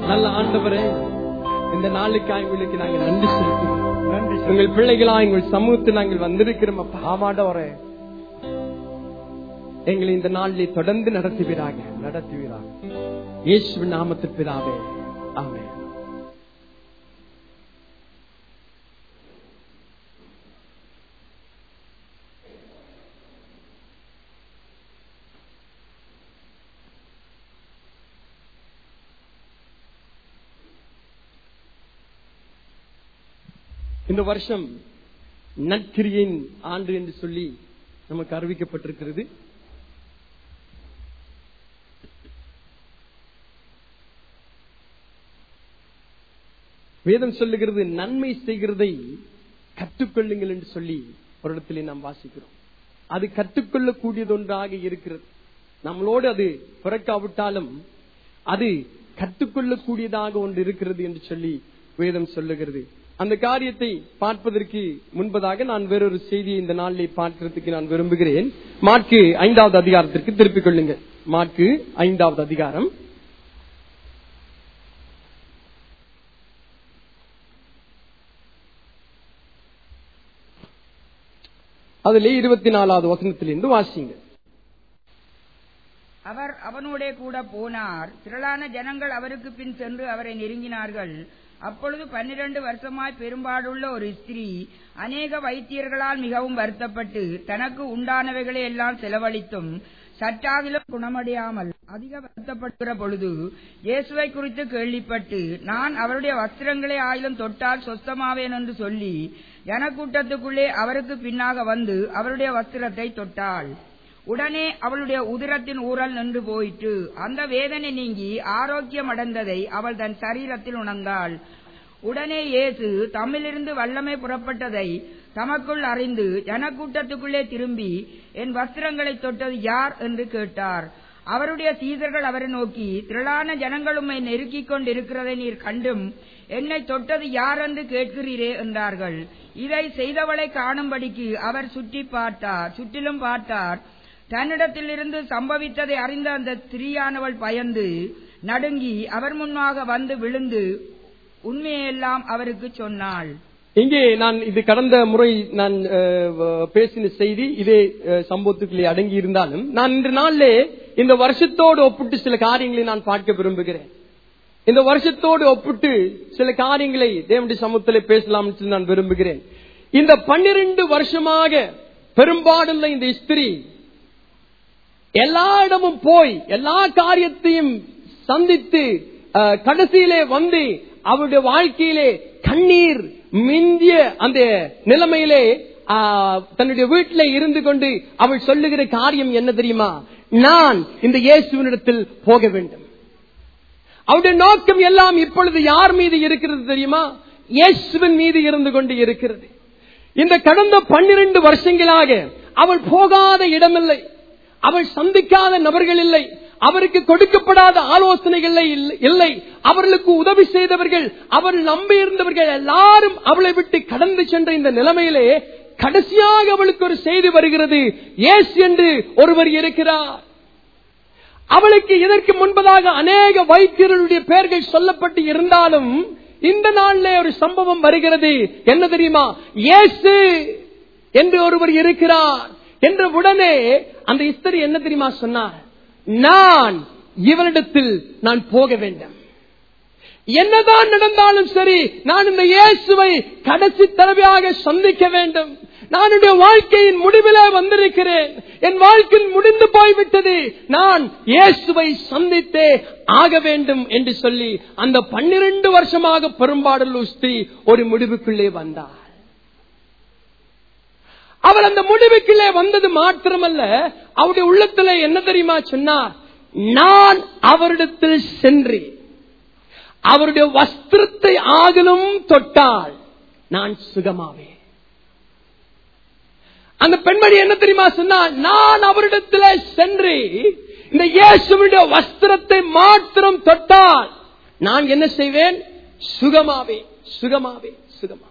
நல்ல ஆண்டவரே, இந்த நாளுக்காக உங்களுக்கு நாங்கள் நன்றி செலுத்துகிறோம். உங்கள் பிள்ளைகளா எங்கள் சமூகத்தில் நாங்கள் வந்திருக்கிறோம் அப்பா. ஆமாண்டவரே, எங்களை இந்த நாளிலே தொடர்ந்து நடத்துவீராக. இயேசுவின் நாமத்தில் பிதாவே, ஆமென். இந்த வருஷம் நற்கிரியின் ஆண்டு என்று சொல்லி நமக்கு அறிவிக்கப்பட்டிருக்கிறது. வேதம் சொல்லுகிறது, நன்மை செய்கிறதை கற்றுக்கொள்ளுங்கள் என்று சொல்லி ஒரு இடத்திலே நாம் வாசிக்கிறோம். அது கற்றுக்கொள்ளக்கூடியது ஒன்றாக இருக்கிறது. நம்மளோடு அது பிறக்காவிட்டாலும் அது கற்றுக்கொள்ளக்கூடியதாக ஒன்று இருக்கிறது என்று சொல்லி வேதம் சொல்லுகிறது. அந்த காரியத்தை பார்ப்பதற்கு முன்பதாக நான் வேறொரு செய்தியை இந்த நாளிலே பார்க்கிறதுக்கு நான் விரும்புகிறேன். மாற்கு 5வது அதிகாரத்திற்கு திருப்பிக் கொள்ளுங்கள். மாற்கு 5வது அதிகாரம், அதிலே 24வது வசனத்திலிருந்து வாசிங்க. அவர் அவனோடே கூட போனார். திரளான ஜனங்கள் அவருக்கு பின் சென்று அவரை நெருங்கினார்கள். அப்பொழுது 12 வருஷமாய் பெரும்பாடுள்ள ஒரு ஸ்திரீ அநேக வைத்தியர்களால் மிகவும் வருத்தப்பட்டு தனக்கு உண்டானவைகளை எல்லாம் செலவழித்தும் சற்றாகிலும் குணமடையாமல் அதிக வருத்தப்படுகிற பொழுது இயேசுவை குறித்து கேள்விப்பட்டு, நான் அவருடைய வஸ்திரங்களை ஆயிலும் தொட்டால் சொஸ்தமாவேன் என்று சொல்லி ஜனக்கூட்டத்துக்குள்ளே அவருக்கு பின்னாக வந்து அவருடைய வஸ்திரத்தை தொட்டாள். உடனே அவளுடைய உதிரத்தின் ஊறல் நின்று போயிற்று. அந்த வேதனை நீங்கி ஆரோக்கியம் அடைந்ததை அவள் தன் சரீரத்தில் உணர்ந்தாள். உடனே இயேசு தம்மிலிருந்து வல்லமை புறப்பட்டதை தமக்குள் அறிந்து ஜனக்கூட்டத்துக்குள்ளே திரும்பி, என் வஸ்திரங்களை தொட்டது யார் என்று கேட்டார். அவருடைய சீடர்கள் அவரை நோக்கி, திரளான ஜனங்கள் உம்மை நெருக்கிக் கொண்டிருக்கிறதை நீர் கண்டும் என்னை தொட்டது யார் என்று கேட்கிறீரே என்றார்கள். இதை செய்தவளை காணும்படிக்கு அவர் சுற்றிலும் பார்த்தார். தன்னிடத்திலிருந்து சம்பவித்ததை அறிந்த அந்த ஸ்திரீயானவள் பயந்து நடுங்கி அவர் முன்னாக வந்து விழுந்து உண்மையெல்லாம் அவருக்கு சொன்னாள். இங்கே நான் இது கடந்த முறை நான் பேசின செய்தி இதே சம்பவத்துக்குள்ளே அடங்கி இருந்தாலும், நான் இன்று நாளிலே இந்த வருஷத்தோடு ஒப்பிட்டு சில காரியங்களை நான் பார்க்க விரும்புகிறேன். இந்த வருஷத்தோடு ஒப்பிட்டு சில காரியங்களை தேவனுடைய சமூகத்திலே பேசலாம் என்று நான் விரும்புகிறேன். இந்த 12 வருஷமாக பெரும்பாடுள்ள இந்த ஸ்திரீ எல்லா இடமும் போய் எல்லா காரியத்தையும் சந்தித்து கடைசியிலே வந்து அவருடைய வாழ்க்கையிலே கண்ணீர் மிந்திய அந்த நிலைமையிலே தன்னுடைய வீட்டிலே இருந்து கொண்டு அவள் சொல்லுகிற காரியம் என்ன தெரியுமா? நான் இந்த இயேசுவினிடத்தில் போக வேண்டும். அவருடைய நோக்கம் எல்லாம் இப்பொழுது யார் மீது இருக்கிறது தெரியுமா? இயேசுவின் மீது இருந்து கொண்டு இருக்கிறது. இந்த கடந்த 12 வருஷங்களாக அவள் போகாத இடமில்லை, அவள் சந்திக்காத நபர்கள் இல்லை, அவருக்கு கொடுக்கப்படாத ஆலோசனைகள் இல்லை, அவர்களுக்கு உதவி செய்தவர்கள், அவர் நம்பி இருந்தவர்கள் எல்லாரும் அவளை விட்டு கடந்து சென்ற இந்த நிலைமையிலே கடைசியாக அவளுக்கு ஒரு செய்தி வருகிறது, இயேசு என்று ஒருவர் இருக்கிறார். அவளுக்கு இதற்கு முன்பதாக அநேக வைத்தியர்களுடைய பெயர்கள் சொல்லப்பட்டு இருந்தாலும் இந்த நாளிலே ஒரு சம்பவம் வருகிறது. என்ன தெரியுமா? இயேசு என்று ஒருவர் இருக்கிறார் என்ற உடனே அந்த ஸ்திரீ என்ன தெரியுமா சொன்னார்? நான் இவரிடத்தில் நான் போக வேண்டும். என்னதான் நடந்தாலும் சரி, நான் இந்த இயேசுவை கடைசி தடவையாக சந்திக்க வேண்டும். நான் என்னுடைய வாழ்க்கையின் முடிவிலே வந்திருக்கிறேன், என் வாழ்க்கை முடிந்து போய்விட்டது, நான் இயேசுவை சந்தித்தே ஆக வேண்டும் என்று சொல்லி அந்த 12 வருஷமாக பெரும்பாடுள்ள ஸ்திரீ ஒரு முடிவுக்குள்ளே வந்தார். அவள் அந்த முடிவுக்குள்ளே வந்தது மாத்திரமல்ல, அவருடைய உள்ளத்திலே என்ன தெரியுமா சொன்னார்? நான் அவரிடத்தில் சென்று அவருடைய வஸ்திரத்தை ஆகிலும் தொட்டால் நான் சுகமாவே. அந்த பெண்மணி என்ன தெரியுமா சொன்னார்? நான் அவரிடத்தில் சென்று இந்த இயேசுவினுடைய வஸ்திரத்தை மாத்திரம் தொட்டால் நான் என்ன செய்வேன்? சுகமாவே, சுகமாவே, சுகமாவே.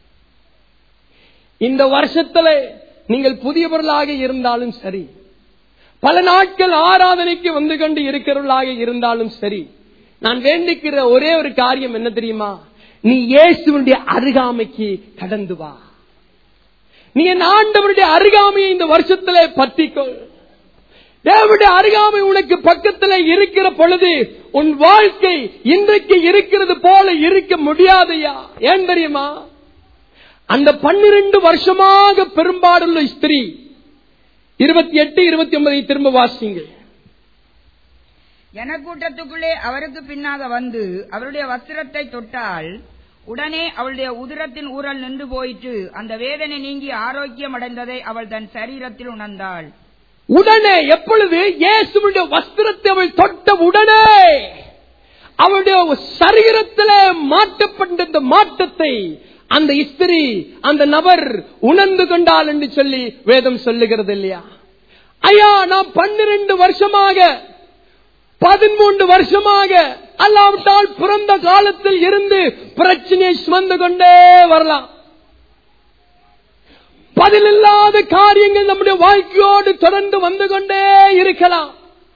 இந்த வருஷத்துல நீங்கள் புதியவர்களாக இருந்தாலும் சரி, பல நாட்கள் ஆராதனைக்கு வந்து கொண்டு இருக்கிறவர்களாக இருந்தாலும் சரி, நான் வேண்டிக்கிற ஒரே ஒரு காரியம் என்ன தெரியுமா? நீ இயேசுவினுடைய அருகாமைக்கு கடந்து வா. நீ என் ஆண்டவருடைய அருகாமையை இந்த வருஷத்திலே பற்றிக்கொள். தேவனுடைய அருகாமை உனக்கு பக்கத்தில் இருக்கிற பொழுது உன் வாழ்க்கை இன்றைக்கு இருக்கிறது போல இருக்க முடியாதையா? ஏன் தெரியுமா? அந்த 12 வருஷமாக பெரும்பாடுள்ள ஸ்திரீ 28, 29 திரும்ப வாசிங்க. ஜனக்கூட்டத்துக்குள்ளே அவருக்கு பின்னாக வந்து அவருடைய வஸ்திரத்தை தொட்டால் உடனே அவளுடைய உதிரத்தின் ஊரல் நின்று போயிற்று. அந்த வேதனை நீங்கி ஆரோக்கியம் அடைந்ததை அவள் தன் சரீரத்தில் உணர்ந்தாள். உடனே எப்பொழுது இயேசுவுடைய வஸ்திரத்தை அவள் தொட்ட உடனே அவளுடைய சரீரத்தில் மாற்றப்பட்ட இந்த மாற்றத்தை அந்த ஸ்திரீ, அந்த நபர் உணர்ந்து கொண்டாள் என்று சொல்லி வேதம் சொல்லுகிறது இல்லையா? ஐயா, நான் 12 வருஷமாக 13 வருஷமாக அல்லாவிட்டால் பிறந்த காலத்தில் இருந்து பிரச்சனையை சுமந்து கொண்டே வரலாம். பதிலில்லாத காரியங்கள் நம்முடைய வாழ்க்கையோடு தொடர்ந்து வந்து கொண்டே இருக்கலாம்.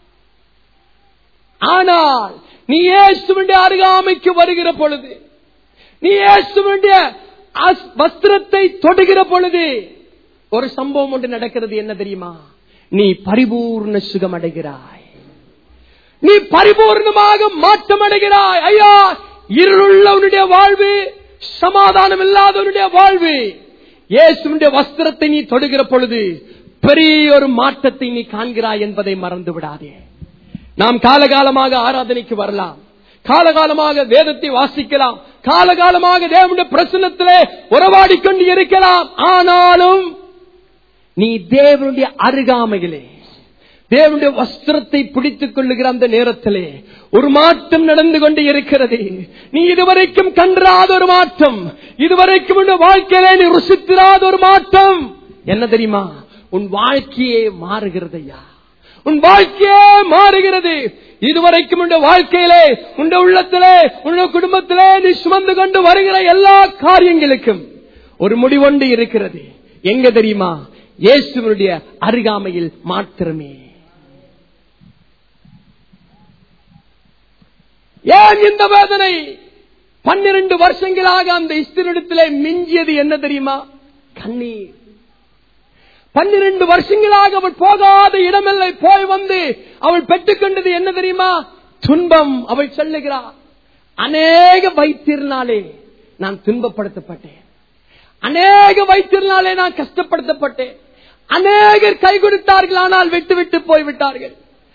ஆனால் நீ இயேசுவினுடைய அருகாமைக்கு வருகிற பொழுது, நீ இயேசுவினுடைய வஸ்திரத்தை தொடுகிற பொழுது ஒரு சம்பவம் ஒன்று நடக்கிறது. என்ன தெரியுமா? நீ பரிபூர்ண சுகம் அடைகிறாய். நீ பரிபூர்ணமாக மாற்றம் அடைகிறாய். ஐயா, இருளுள்ளவனுடைய வாழ்வு, சமாதானம் இல்லாதவனுடைய வாழ்வு, இயேசுவினுடைய வஸ்திரத்தை நீ தொடுகிற பொழுது பெரிய ஒரு மாற்றத்தை நீ காண்கிறாய் என்பதை மறந்து விடாதே. நாம் காலகாலமாக ஆராதனைக்கு வரலாம், காலகாலமாக வேதத்தை வாசிக்கலாம், காலகாலமாக தேவனுடைய பிரசன்னத்திலே உறவாடிக்கொண்டு இருக்கலாம். ஆனாலும் நீ தேவனுடைய அருகாமையிலே தேவனுடைய வஸ்திரத்தை பிடித்துக் கொள்ளுகிற அந்த நேரத்திலே ஒரு மாற்றம் நடந்து கொண்டு இருக்கிறது. நீ இதுவரைக்கும் கண்டாத ஒரு மாற்றம், இதுவரைக்கும் உன் வாழ்க்கையிலே நீ ருசித்திராத ஒரு மாற்றம். என்ன தெரியுமா? உன் வாழ்க்கையே மாறுகிறது ஐயா, உன் வாழ்க்கையே மாறுகிறது. இதுவரைக்கும் உன் வாழ்க்கையிலே, உன் உள்ளத்திலே, உன் குடும்பத்திலே நீ சுமந்து கொண்டு வருகிற எல்லா காரியங்களுக்கும் ஒரு முடிவொன்று இருக்கிறது. எங்க தெரியுமா? இயேசுவினுடைய அருகாமையில் மாத்திரமே. ஏன் இந்த வேதனை 12 வருஷங்களாக அந்த ஸ்திரீயிடத்திலே மிஞ்சியது? என்ன தெரியுமா? கண்ணீர். 12 வருஷங்களாக அவள் போகாத இடமில்லை, போய் வந்து அவள் பெற்றுக்கொண்டது என்ன தெரியுமா? துன்பம். அவள் சொல்லுகிறாள், அநேக வைத்தியர்னாலே நான் துன்பப்படுத்தப்பட்டேன், அநேக வைத்தியர்னாலே நான் கஷ்டப்படுத்தப்பட்டேன், அநேகர் கை கொடுத்தார்கள் ஆனால் விட்டு விட்டு போய்விட்டார்கள்,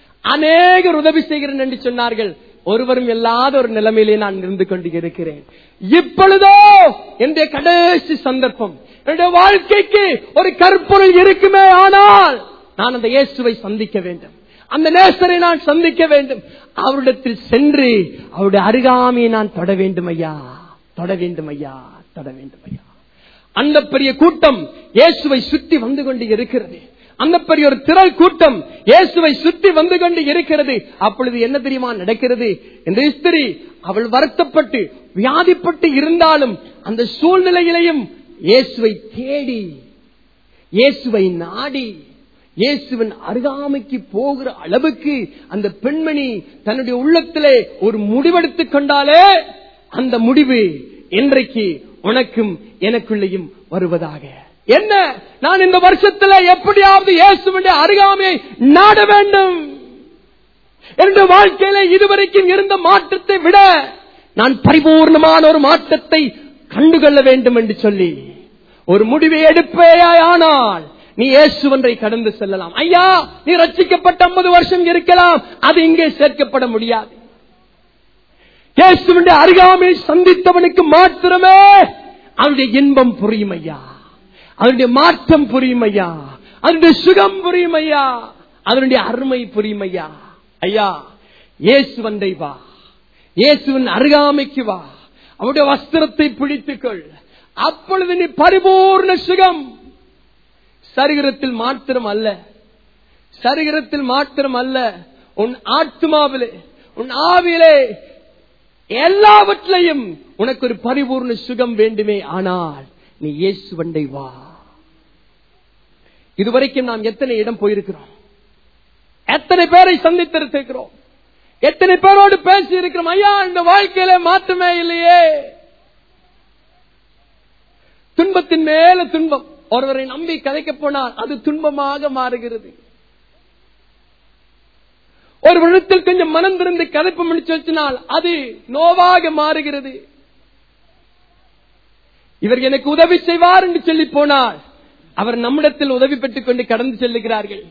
அநேகர் உதவி செய்கிறேன் என்று சொன்னார்கள், ஒருவரும் இல்லாத ஒரு நிலைமையிலே நான் இருந்து கொண்டு இருக்கிறேன். இப்பொழுதோ என்னுடைய கடைசி சந்தர்ப்பம், என்னுடைய வாழ்க்கைக்கு ஒரு கற்பொருள் இருக்குமே ஆனால் நான் அந்த இயேசுவை சந்திக்க வேண்டும், அந்த நேசரை நான் சந்திக்க வேண்டும், அவரிடத்தில் சென்று அவருடைய அருகாமையை நான் தொட வேண்டும் ஐயா, தொட வேண்டும் ஐயா, தொட வேண்டும் ஐயா. அந்த பெரிய கூட்டம் இயேசுவை சுற்றி வந்து கொண்டு இருக்கிறது. அந்த பெரிய ஒரு திரள் கூட்டம் இயேசுவை சுற்றி வந்து கொண்டு இருக்கிறது. அப்பொழுது என்ன தெரியுமா நடக்கிறது? இந்த ஸ்திரீ அவள் வருத்தப்பட்டு வியாதிப்பட்டு இருந்தாலும் அந்த சூழ்நிலையிலையும் இயேசுவை தேடி, இயேசுவை நாடி, இயேசுவின் அருகாமைக்கு போகிற அளவுக்கு அந்த பெண்மணி தன்னுடைய உள்ளத்திலே ஒரு முடிவெடுத்துக் கொண்டாலே, அந்த முடிவு இன்றைக்கு உனக்கும் எனக்குள்ளேயும் வருவதாக. என்ன? நான் இந்த வருஷத்துல எப்படியாவது இயேசுவினுடைய அருகாமையை நாட வேண்டும். என்னுடைய வாழ்க்கையில இதுவரைக்கும் இருந்த மாற்றத்தை விட நான் பரிபூர்ணமான ஒரு மாற்றத்தை கண்டுகொள்ள வேண்டும் என்று சொல்லி ஒரு முடிவை எடுப்பேயானால் நீ இயேசுவனை கடந்து செல்லலாம். ஐயா, நீ ரட்சிக்கப்பட்ட 50 வருஷம் இருக்கலாம், அது இங்கே சேர்க்கப்பட முடியாது. இயேசுவினுடைய அருகாமையை சந்தித்தவனுக்கு மாத்திரமே அவருடைய இன்பம் புரியும் ஐயா, அதனுடைய மாற்றம் புரியும் ஐயா, அதனுடைய சுகம் புரியும் ஐயா, அதனுடைய அருமை புரியும் ஐயா. ஐயா, இயேசுவண்டை வா, இயேசுவின் அருகாமைக்கு வா, அவருடைய வஸ்திரத்தை பிடித்துக்கொள். அப்பொழுது நீ பரிபூர்ண சுகம், சரீரத்தில் மாத்திரம் அல்ல, சரீரத்தில் மாத்திரம் அல்ல, உன் ஆத்மாவிலே, உன் ஆவியிலே, எல்லாவற்றையும் உனக்கு ஒரு பரிபூர்ண சுகம் வேண்டுமே ஆனால் நீ இயேசுவண்டை வா. இதுவரைக்கும் நாம் எத்தனை இடம் போயிருக்கிறோம், எத்தனை பேரை சந்தித்திருக்கிறோம், எத்தனை பேரோடு பேசி இருக்கிறோம், ஐயா இந்த வாழ்க்கையில மாற்றமே இல்லையே. துன்பத்தின் மேல துன்பம். ஒருவரை நம்பி கதைக்க போனால் அது துன்பமாக மாறுகிறது. ஒரு விடத்தில் கொஞ்சம் மனம் திறந்து கதைப்பு முடிச்சு வச்சினால் அது நோவாக மாறுகிறது. இவர் எனக்கு உதவி செய்வார் என்று சொல்லி போனால் அவர் நம்மிடத்தில் உதவி பெற்றுக் கொண்டு கடந்து செல்லுகிறார்கள்.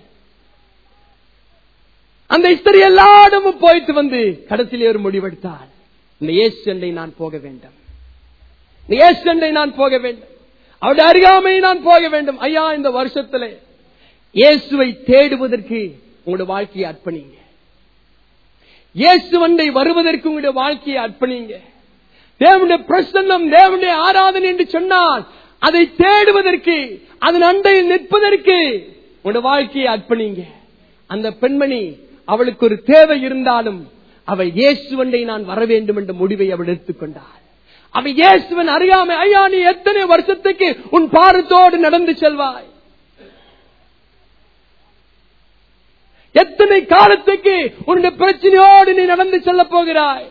அந்த ஸ்திரீ எல்லா இடமும் போயிட்டு வந்து கடைசியிலே ஒரு முடிவெடுத்தால், இந்த இயேசு சண்டை நான் போக வேண்டும், இந்த இயேசு சண்டை நான் போக வேண்டும், அவருடைய அருகாமை நான் போக வேண்டும். ஐயா இந்த வருஷத்துல இயேசுவை தேடுவதற்கு உங்களுடைய வாழ்க்கையை அர்ப்பணிங்க. இயேசுவண்டை வருவதற்கு உங்களுடைய வாழ்க்கையை அர்ப்பணிங்க. தேவனுடைய பிரசன்னம், தேவனுடைய ஆராதனை என்று சொன்னால் அதை தேடுவதற்கு, அதன் அண்டையில் நிற்பதற்கு உங்களுடைய வாழ்க்கையை அர்ப்பணிங்க. அந்த பெண்மணி, அவளுக்கு ஒரு தேவை இருந்தாலும் அவள் இயேசுவண்டை நான் வர வேண்டும் என்ற முடிவை அவள் எடுத்துக்கொண்டாள். அவள் இயேசுவன் அறியாமை, ஐயா நீ எத்தனை வருஷத்துக்கு உன் பாரத்தோடு நடந்து செல்வாய், எத்தனை காலத்துக்கு உன்னுடைய பிரச்சனையோடு நீ நடந்து செல்ல போகிறாய்?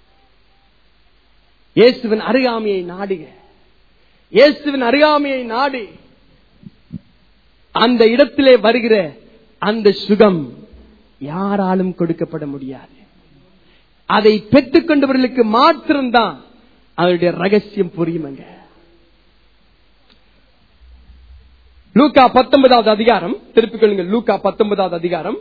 இயேசுவின் அருகாமையை நாடுக, இயேசுவின் அருகாமையை நாடு. அந்த இடத்திலே வருகிற அந்த சுகம் யாராலும் கொடுக்கப்பட முடியாது. அதை பெற்றுக் கொண்டவர்களுக்கு மாத்திரம்தான் அவருடைய ரகசியம் புரியுமங்க. லூக்கா 19வது அதிகாரம் திருப்பிக் கொள்ளுங்கள். லூக்கா 19வது அதிகாரம்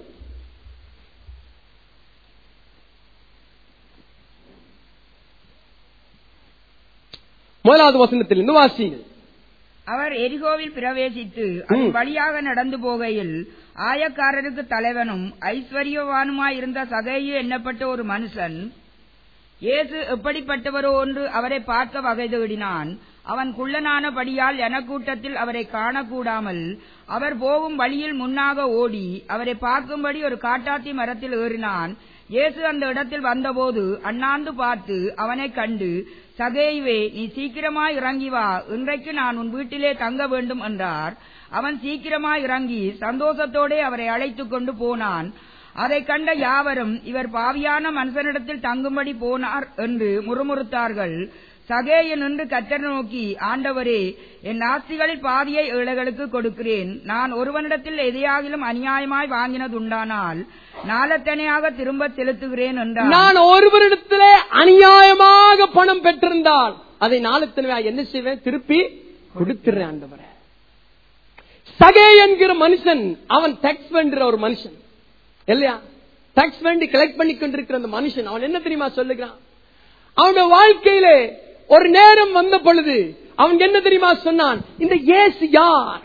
1வது வசனத்திலிருந்து வாசியுங்கள். அவர் எரிகோவில் பிரவேசித்து அதன் வழியாக நடந்து போகையில் ஆயக்காரருக்கு தலைவனும் ஐஸ்வர்யவானுமாயிருந்த சகேயு எண்ணப்பட்ட ஒரு மனுஷன் இயேசு எப்படிப்பட்டவரோ என்று அவரை பார்க்க வகை தேடினான். அவன் குள்ளனானபடியால் எனக்கூட்டத்தில் அவரை காணக்கூடாமல் அவர் போகும் வழியில் முன்னாக ஓடி அவரை பார்க்கும்படி ஒரு காட்டாத்தி மரத்தில் ஏறினான். இயேசு அந்த இடத்தில் வந்தபோது அண்ணாந்து பார்த்து அவனை கண்டு, சகேயுவே, நீ சீக்கிரமாய் இறங்கி வா, இன்றைக்கு நான் உன் வீட்டிலே தங்க வேண்டும் என்றார். அவன் சீக்கிரமாய் இறங்கி சந்தோஷத்தோடு அவரை அழைத்துக் கொண்டு போனான். அதை கண்ட யாவரும், இவர் பாவியான மனுஷனிடத்தில் தங்கும்படி போனார் என்று முறுமுறுத்தார்கள். சகேயு நின்று கர்த்தரை நோக்கி, ஆண்டவரே, என் ஆஸ்திகளில் பாதியை ஏழைகளுக்கு கொடுக்கிறேன். நான் ஒருவனிடத்தில் எதையாகிலும் அநியாயமாய் வாங்கினதுண்டானால் நாளத்தனையாக திரும்ப செலுத்துகிறேன் என்றார். நான் ஒருவரிடத்திலே அநியாயமாக பணம் பெற்றிருந்தால் அதை நாளத்தனையாக என்ன செய்வேன்? திருப்பி கொடுத்துறேன் ஆண்டவரே. சகே என்கிற மனுஷன், அவன் டாக்ஸ் பண்ற ஒரு மனுஷன் இல்லையா? டாக்ஸ் வேண்டி கலெக்ட் பண்ணி கொண்டிருக்கிற அந்த மனுஷன், அவன் என்ன தெரியுமா சொல்லுகிறான்? அவனுடைய வாழ்க்கையிலே ஒரு நேரம் வந்த பொழுது அவன் என்ன தெரியுமா சொன்னான்? இந்த இயேசு யார்?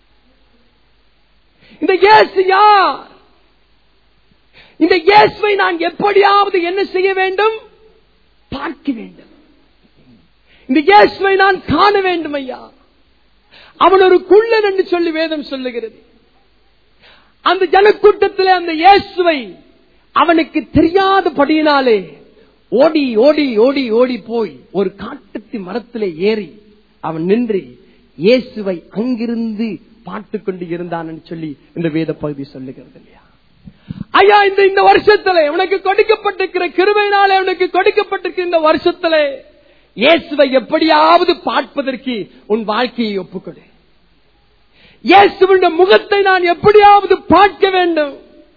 இந்த இயேசு யார்? இந்த இயேசுவை நான் எப்படியாவது என்ன செய்ய வேண்டும்? பார்க்க வேண்டும். இந்த இயேசுவை நான் காண வேண்டும் ஐயா. அவன் ஒரு குள்ளன் என்று சொல்லி வேதம் சொல்லுகிறது. அந்த ஜனக்கூட்டத்திலே அந்த இயேசுவை அவனுக்கு தெரியாதபடியினாலே ஓடி ஓடி ஓடி ஓடி போய் ஒரு காட்டுத்தி மரத்திலே ஏறி அவன் நின்று இயேசுவை அங்கிருந்து பார்த்துக் கொண்டு இருந்தான் என்று சொல்லி இந்த வேத பகுதி சொல்லுகிறது இல்லையா? ஐயா, இந்த வருஷத்திலே உனக்கு கொடுக்கப்பட்டிருக்கிற கிருபையினாலே உனக்கு கொடுக்கப்பட்டிருக்கிற இந்த வருஷத்திலே இயேசுவை எப்படியாவது பார்ப்பதற்கு உன் வாழ்க்கையை ஒப்புக்கொடு. இயேசுவின் முகத்தை நான் எப்படியாவது பார்க்க வேண்டும்.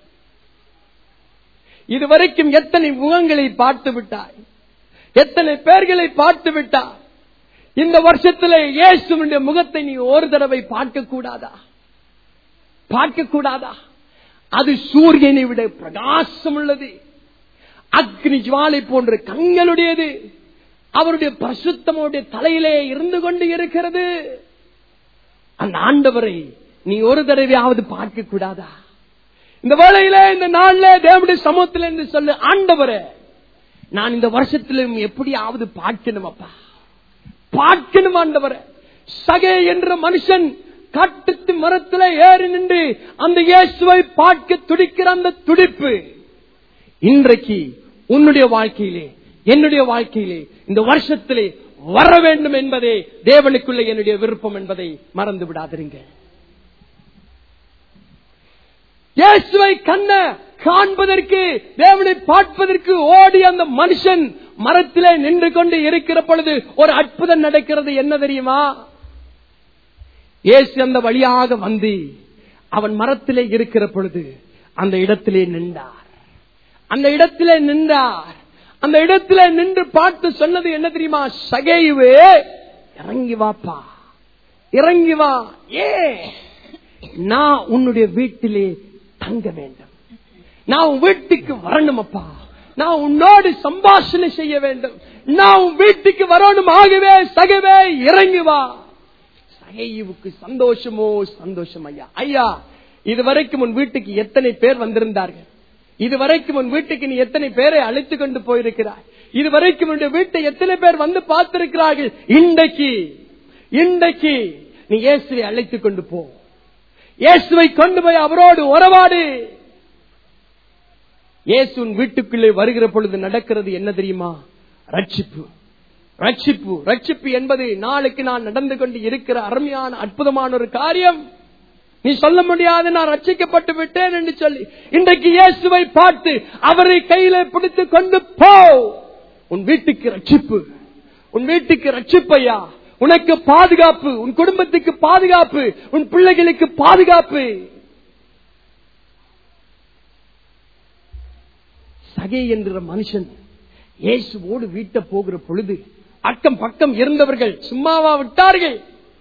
இதுவரைக்கும் எத்தனை முகங்களை பார்த்து விட்டாய், எத்தனை பேர்களை பார்த்து விட்டாய். இந்த வருஷத்திலே இயேசுவின் முகத்தை நீ ஒரு தடவை பார்க்க கூடாதா? பார்க்க கூடாதா? அது சூரியனை விட பிரகாசம் உள்ளது, அக்னி ஜுவாலை போன்ற கண்களுடையது, அவருடைய பரிசுத்தமுடைய தலையிலே இருந்து கொண்டு இருக்கிறது. அந்த ஆண்டவரை நீ ஒரு தடவையாவது பார்க்க கூடாதா? இந்த வேளையில, இந்த நாள்ல தேவனுடைய சமூகத்தில் என்று சொல்லு, ஆண்டவரே, நான் இந்த வருஷத்திலும் எப்படியாவது பார்க்கணும் அப்பா, பார்க்கணும் ஆண்டவரே. சகே என்ற மனுஷன் காட்டு மரத்தில் ஏறி நின்று அந்த இயேசுவை பார்க்க துடிக்கிற அந்த துடிப்பு இன்றைக்கு உன்னுடைய வாழ்க்கையிலே, என்னுடைய வாழ்க்கையிலே, இந்த வருஷத்திலே வர வேண்டும் என்பதே தேவனுக்குள்ள என்னுடைய விருப்பம் என்பதை மறந்து விடாதீங்க. இயேசுவை காண்பதற்கு, தேவனை பார்ப்பதற்கு ஓடி அந்த மனுஷன் மரத்திலே நின்று கொண்டு இருக்கிற பொழுது ஒரு அற்புதம் நடக்கிறது. என்ன தெரியுமா? இயேசு அந்த வழியாக வந்து அவன் மரத்திலே இருக்கிற பொழுது அந்த இடத்திலே நின்றார். அந்த இடத்திலே நின்றார். அந்த இடத்திலே நின்று பார்த்து சொன்னது என்ன தெரியுமா? சகேயுவே, இறங்கி வாப்பா, இறங்கி வா. நான் உன்னுடைய வீட்டிலே தங்க வேண்டும். நான் உன் வீட்டுக்கு வரணும் அப்பா. நான் உன்னோடு சம்பாஷணை செய்ய வேண்டும். நான் உன் வீட்டுக்கு வரணும். ஆகவே சகவே இறங்கி வா. சகேயுவுக்கு சந்தோஷமோ சந்தோஷம். ஐயா, ஐயா, இதுவரைக்கும் உன் வீட்டுக்கு எத்தனை பேர் வந்திருந்தார்கள்? இதுவரைக்கும் உன் வீட்டுக்கு நீ எத்தனை பேரை அழைத்துக் கொண்டு போயிருக்கிறாய்? இதுவரைக்கும் உன்னுடைய வீட்டை எத்தனை பேர் வந்து பார்த்திருக்கிறார்கள்? இன்றைக்கு நீ இயேசுவை அழைத்துக் கொண்டு போ. இயேசுவை கொண்டு போய் அவரோடு உறவாடு. இயேசு உன் வீட்டுக்குள்ளே வருகிற பொழுது நடக்கிறது என்ன தெரியுமா? ரட்சிப்பு. ரட்சிப்பு ரட்சிப்பு என்பது நாளுக்கு நான் நடந்து கொண்டு இருக்கிற அருமையான அற்புதமான ஒரு காரியம். நீ சொல்ல முடியாது நான் ரட்சிக்கப்பட்டு விட்டேன் என்று சொல்லி. இன்றைக்கு இயேசுவை பார்த்து அவரை கையில பிடித்து கொண்டு போ. உன் வீட்டுக்கு ரட்சிப்பு, உன் வீட்டுக்கு ரட்சிப்பையா. உனக்கு பாதுகாப்பு, உன் குடும்பத்துக்கு பாதுகாப்பு, உன் பிள்ளைகளுக்கு பாதுகாப்பு. சகே என்கிற மனுஷன் இயேசுவோடு வீட்ட போகிற பொழுது அக்கம் பக்கம் இருந்தவர்கள் சும்மாவா விட்டார்கள்?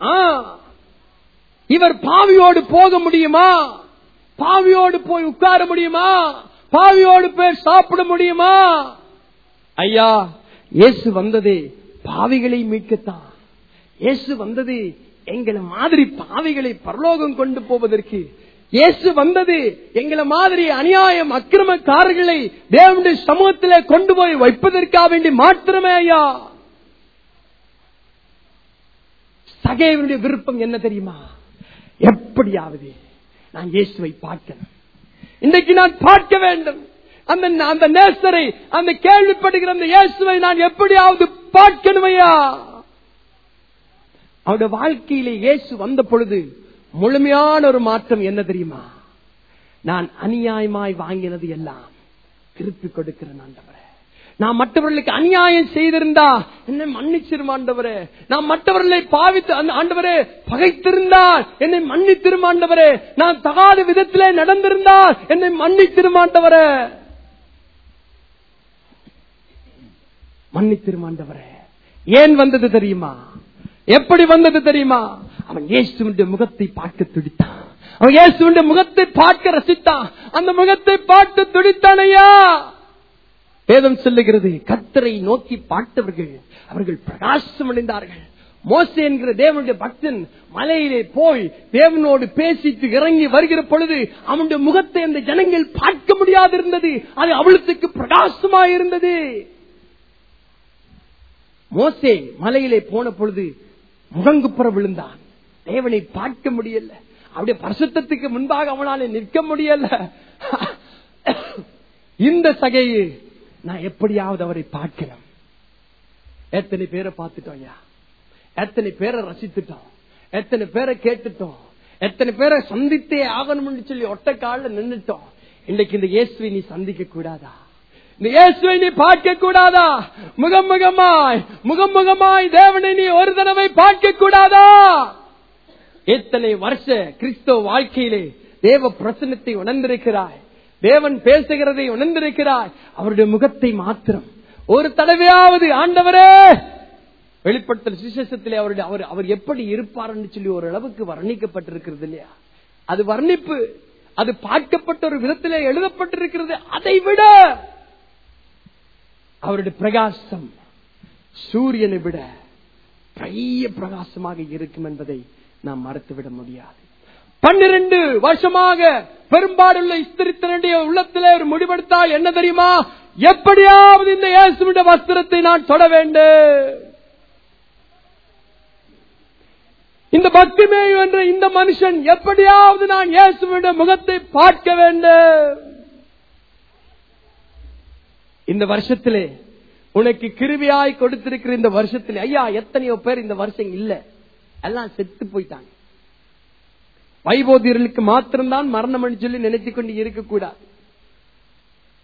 இவர் பாவியோடு போக முடியுமா? பாவியோடு போய் உட்கார முடியுமா? பாவியோடு போய் சாப்பிட முடியுமா? ஐயா, இயேசு வந்தது பாவிகளை மீட்கத்தான். இயேசு வந்தது எங்களை மாதிரி பாவிகளை பரலோகம் கொண்டு போவதற்கு. இயேசு வந்தது எங்களை மாதிரி அநியாயம் அக்கிரமக்காரர்களை தேவனுடைய சமூகத்திலே கொண்டு போய் வைப்பதற்காக வேண்டி மாத்திரமே. ஐயா, சகேயுடைய விருப்பம் என்ன தெரியுமா? எப்படியாவது நான் இயேசுவை பார்க்கணும். இன்றைக்கு நான் பார்க்க வேண்டும். அந்த நேசரை, அந்த கேள்விப்படுகிற அந்த இயேசுவை நான் எப்படியாவது பார்க்கணுமையா. அவருடைய வாழ்க்கையிலே இயேசு வந்த பொழுது முழுமையான ஒரு மாற்றம் என்ன தெரியுமா? நான் அநியாயமாய் வாங்கினது எல்லாம் திருப்பி கொடுக்கிறேன் ஆண்டவரே. நான் மற்றவர்களுக்கு அநியாயம் செய்திருந்தா என்னை மன்னிச்சிரும் ஆண்டவரே. நான் மற்றவர்களை பாவித்து ஆண்டவரே பகைத்திருந்தால் என்னை மன்னித்திரும் ஆண்டவரே. நான் தகாத விதத்திலே நடந்திருந்தால் என்னை மன்னித்திரும் ஆண்டவரே. மன்னித்திரும் ஆண்டவரே. ஏன் வந்தது தெரியுமா? எப்படி வந்தது தெரியுமா? அவன் இயேசுவின் முகத்தை பார்க்க துடித்தான். அவன் இயேசுவின் முகத்தை பார்க்க ரசித்தான். அந்த முகத்தை பார்த்து துடித்தானையா. வேதம் சொல்லுகிறது, கர்த்தரை நோக்கி பார்த்தவர்கள் அவர்கள் பிரகாசம் அடைந்தார்கள். மோசே என்கிற தேவனுடைய பக்தன் மலையிலே போய் தேவனோடு பேசிட்டு இறங்கி வருகிற பொழுது அவனுடைய முகத்தை அந்த ஜனங்கள் பார்க்க முடியாது இருந்தது. அது அவளுக்கு பிரகாசமாக இருந்தது. மோசே மலையிலே போன பொழுது முகங்குப்புற விழுந்தான். தேவனை பார்க்க முடியல. அவருடைய பரிசுத்தத்துக்கு முன்பாக அவனால நிற்க முடியல. இந்த சகையை நான் எப்படியாவது அவரை பார்க்கிறேன். எத்தனை பேரை பார்த்துட்டோம் ஐயா, எத்தனை பேரை ரசித்துட்டோம், எத்தனை பேரை கேட்டுட்டோம், எத்தனை பேரை சந்தித்தே ஆகணும்னு சொல்லி ஒட்ட காலில் நின்றுட்டோம். இன்னைக்கு இந்த இயேசுவை நீ சந்திக்க கூடாதா? இந்த இயேசுவை நீ பார்க்க கூடாதா? முகமுகமாய் தேவனை நீ ஒரு தடவை பார்க்க கூடாதா? எத்தனை வருஷ கிறிஸ்தவ வாழ்க்கையிலே தேவ பிரசன்னத்தை உணர்ந்திருக்கிறாய், தேவன் பேசுகிறதை உணர்ந்திருக்கிறாய். அவருடைய முகத்தை மாத்திரம் ஒரு தடவையாவது ஆண்டவரே வெளிப்படுத்தல் சுவிசேஷத்திலே அவர் எப்படி இருப்பார் என்று சொல்லி ஒரு அளவுக்கு வர்ணிக்கப்பட்டிருக்கிறது இல்லையா? அது வர்ணிப்பு, அது பார்க்கப்பட்ட ஒரு விதத்திலே எழுதப்பட்டிருக்கிறது. அதை விட அவருடைய பிரகாசம் சூரியனை விட பெரிய பிரகாசமாக இருக்கும் என்பதை நாம் மறுத்துவிட முடியாது. 12 வருஷமாக பெரும்பாடுள்ள ஸ்திரீத்தனுடைய உள்ளத்திலே ஒரு முடிவெடுத்தால் என்ன தெரியுமா? எப்படியாவது இந்த இயேசுவின் வஸ்திரத்தை நான் தொட வேண்டும். இந்த பக்திமேயு என்ற இந்த மனுஷன் எப்படியாவது நான் இயேசுவின் முகத்தை பார்க்க வேண்டும். இந்த வருஷத்திலே உனக்கு கிருபையாய் கொடுத்திருக்கிற இந்த வருஷத்திலே ஐயா, எத்தனையோ பேர் இந்த வருஷம் இல்ல, எல்லாம் செத்து போயிட்டாங்க. வைபோதியர்களுக்கு மாத்திரம்தான் மரணம் சொல்லி நினைத்துக் கொண்டு இருக்கக்கூடாது.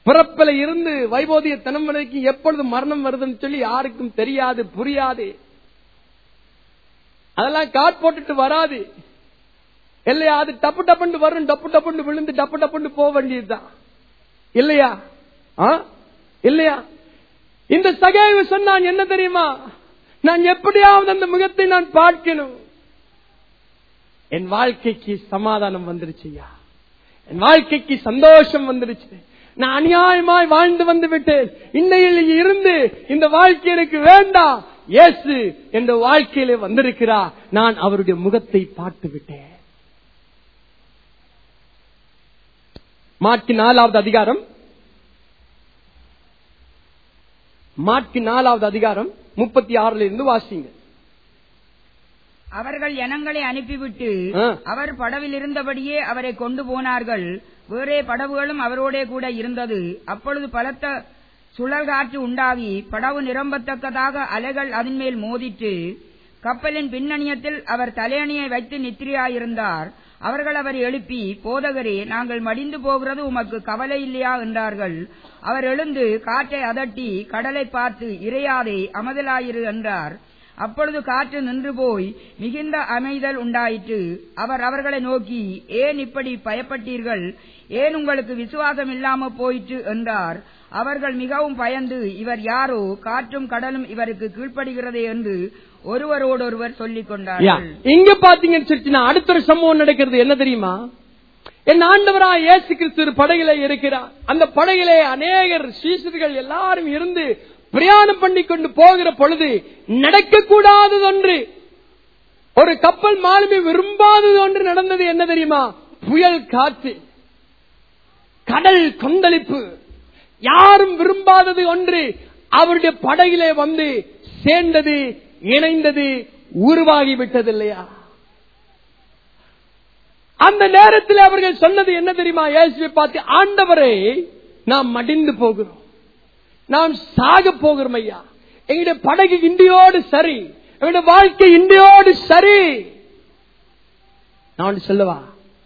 பிறப்பில இருந்து வைபோதிய தனம் வரைக்கும் எப்பொழுது மரணம் வருதுன்னு சொல்லி யாருக்கும் தெரியாது, புரியாது. அதெல்லாம் காட் போட்டுட்டு வராது இல்லையா? அது டப்பு டப்புன்னு வரும், டப்பு டப்புன்னு விழுந்து டப்பு டப்புன்னு போக வேண்டியதுதான் இல்லையா? இல்லையா? இந்த சகேயு சொன்னான் என்ன தெரியுமா? நான் எப்படியாவது அந்த முகத்தை நான் பார்க்கணும். என் வாழ்க்கைக்கு சமாதானம் வந்துருச்சுயா, என் வாழ்க்கைக்கு சந்தோஷம் வந்துருச்சு. நான் அநியாயமாய் வாழ்ந்து வந்து விட்டேன். இன்னையில் இருந்து இந்த வாழ்க்கை எனக்கு வேண்டாம். இயேசு என்ற வாழ்க்கையிலே வந்திருக்கிறார். நான் அவருடைய முகத்தை பார்த்து விட்டேன். மாற்கு 4வது அதிகாரம், மாற்கு 4வது அதிகாரம் 36 இருந்து வாசிங்க. அவர்கள் ஜனங்களை அனுப்பிவிட்டு அவர் படவில் இருந்தபடியே அவரை கொண்டு போனார்கள். வேறே படவுகளும் அவரோட கூட இருந்தது. அப்பொழுது பலத்த சுழல் காற்று உண்டாகி படவு நிரம்பத்தக்கதாக அலைகள் அதன் மேல் மோதிட்டு, கப்பலின் பின்னணியத்தில் அவர் தலையணியை வைத்து நித்திரையாயிருந்தார். அவர்கள் அவரை எழுப்பி, போதகரே, நாங்கள் மடிந்து போகிறது உமக்கு கவலை இல்லையா என்றார்கள். அவர் எழுந்து காற்றை அதட்டி கடலை பார்த்து, இறையாதே, அமைதலாயிரு என்றார். அப்பொழுது காற்று நின்று போய் மிகுந்த அமைதல் உண்டாயிற்று. அவர் அவர்களை நோக்கி, ஏன் இப்படி பயப்பட்டீர்கள்? ஏன் உங்களுக்கு விசுவாசம் இல்லாம போயிற்று என்றார். அவர்கள் மிகவும் பயந்து, இவர் யாரோ, காற்றும் கடலும் இவருக்கு கீழ்ப்படுகிறதே என்று ஒருவரோடொருவர் சொல்லிக் கொண்டார்கள். இங்க பாத்தீங்கன்னு அடுத்த ஒரு சம்பவம் நடக்கிறது. என்ன தெரியுமா? என் ஆண்டவராய் இயேசு கிறிஸ்து படகிலே இருக்கிறார். அந்த படகிலே அநேகர் சீஷர்கள் எல்லாரும் இருந்து பிரயாணம் பண்ணி கொண்டு போகிற பொழுது நடக்கக்கூடாதது ஒன்று, ஒரு கப்பல் மாலுமி விரும்பாதது ஒன்று நடந்தது. என்ன தெரியுமா? புயல் காற்று, கடல் கொந்தளிப்பு, யாரும் விரும்பாதது ஒன்று அவருடைய படகிலே வந்து சேர்ந்தது, இணைந்தது, உருவாகிவிட்டது இல்லையா? அந்த நேரத்தில் அவர்கள் சொன்னது என்ன தெரியுமா? இயேசுவை பார்த்து, ஆண்டவரே, நாம் மடிந்து போகிறோம், நாம் சாக போகிறோம் ஐயா. எங்களுடைய படகு இந்தியோடு சரி, எங்களுடைய வாழ்க்கை இந்தியோடு சரி. நான் சொல்லவா?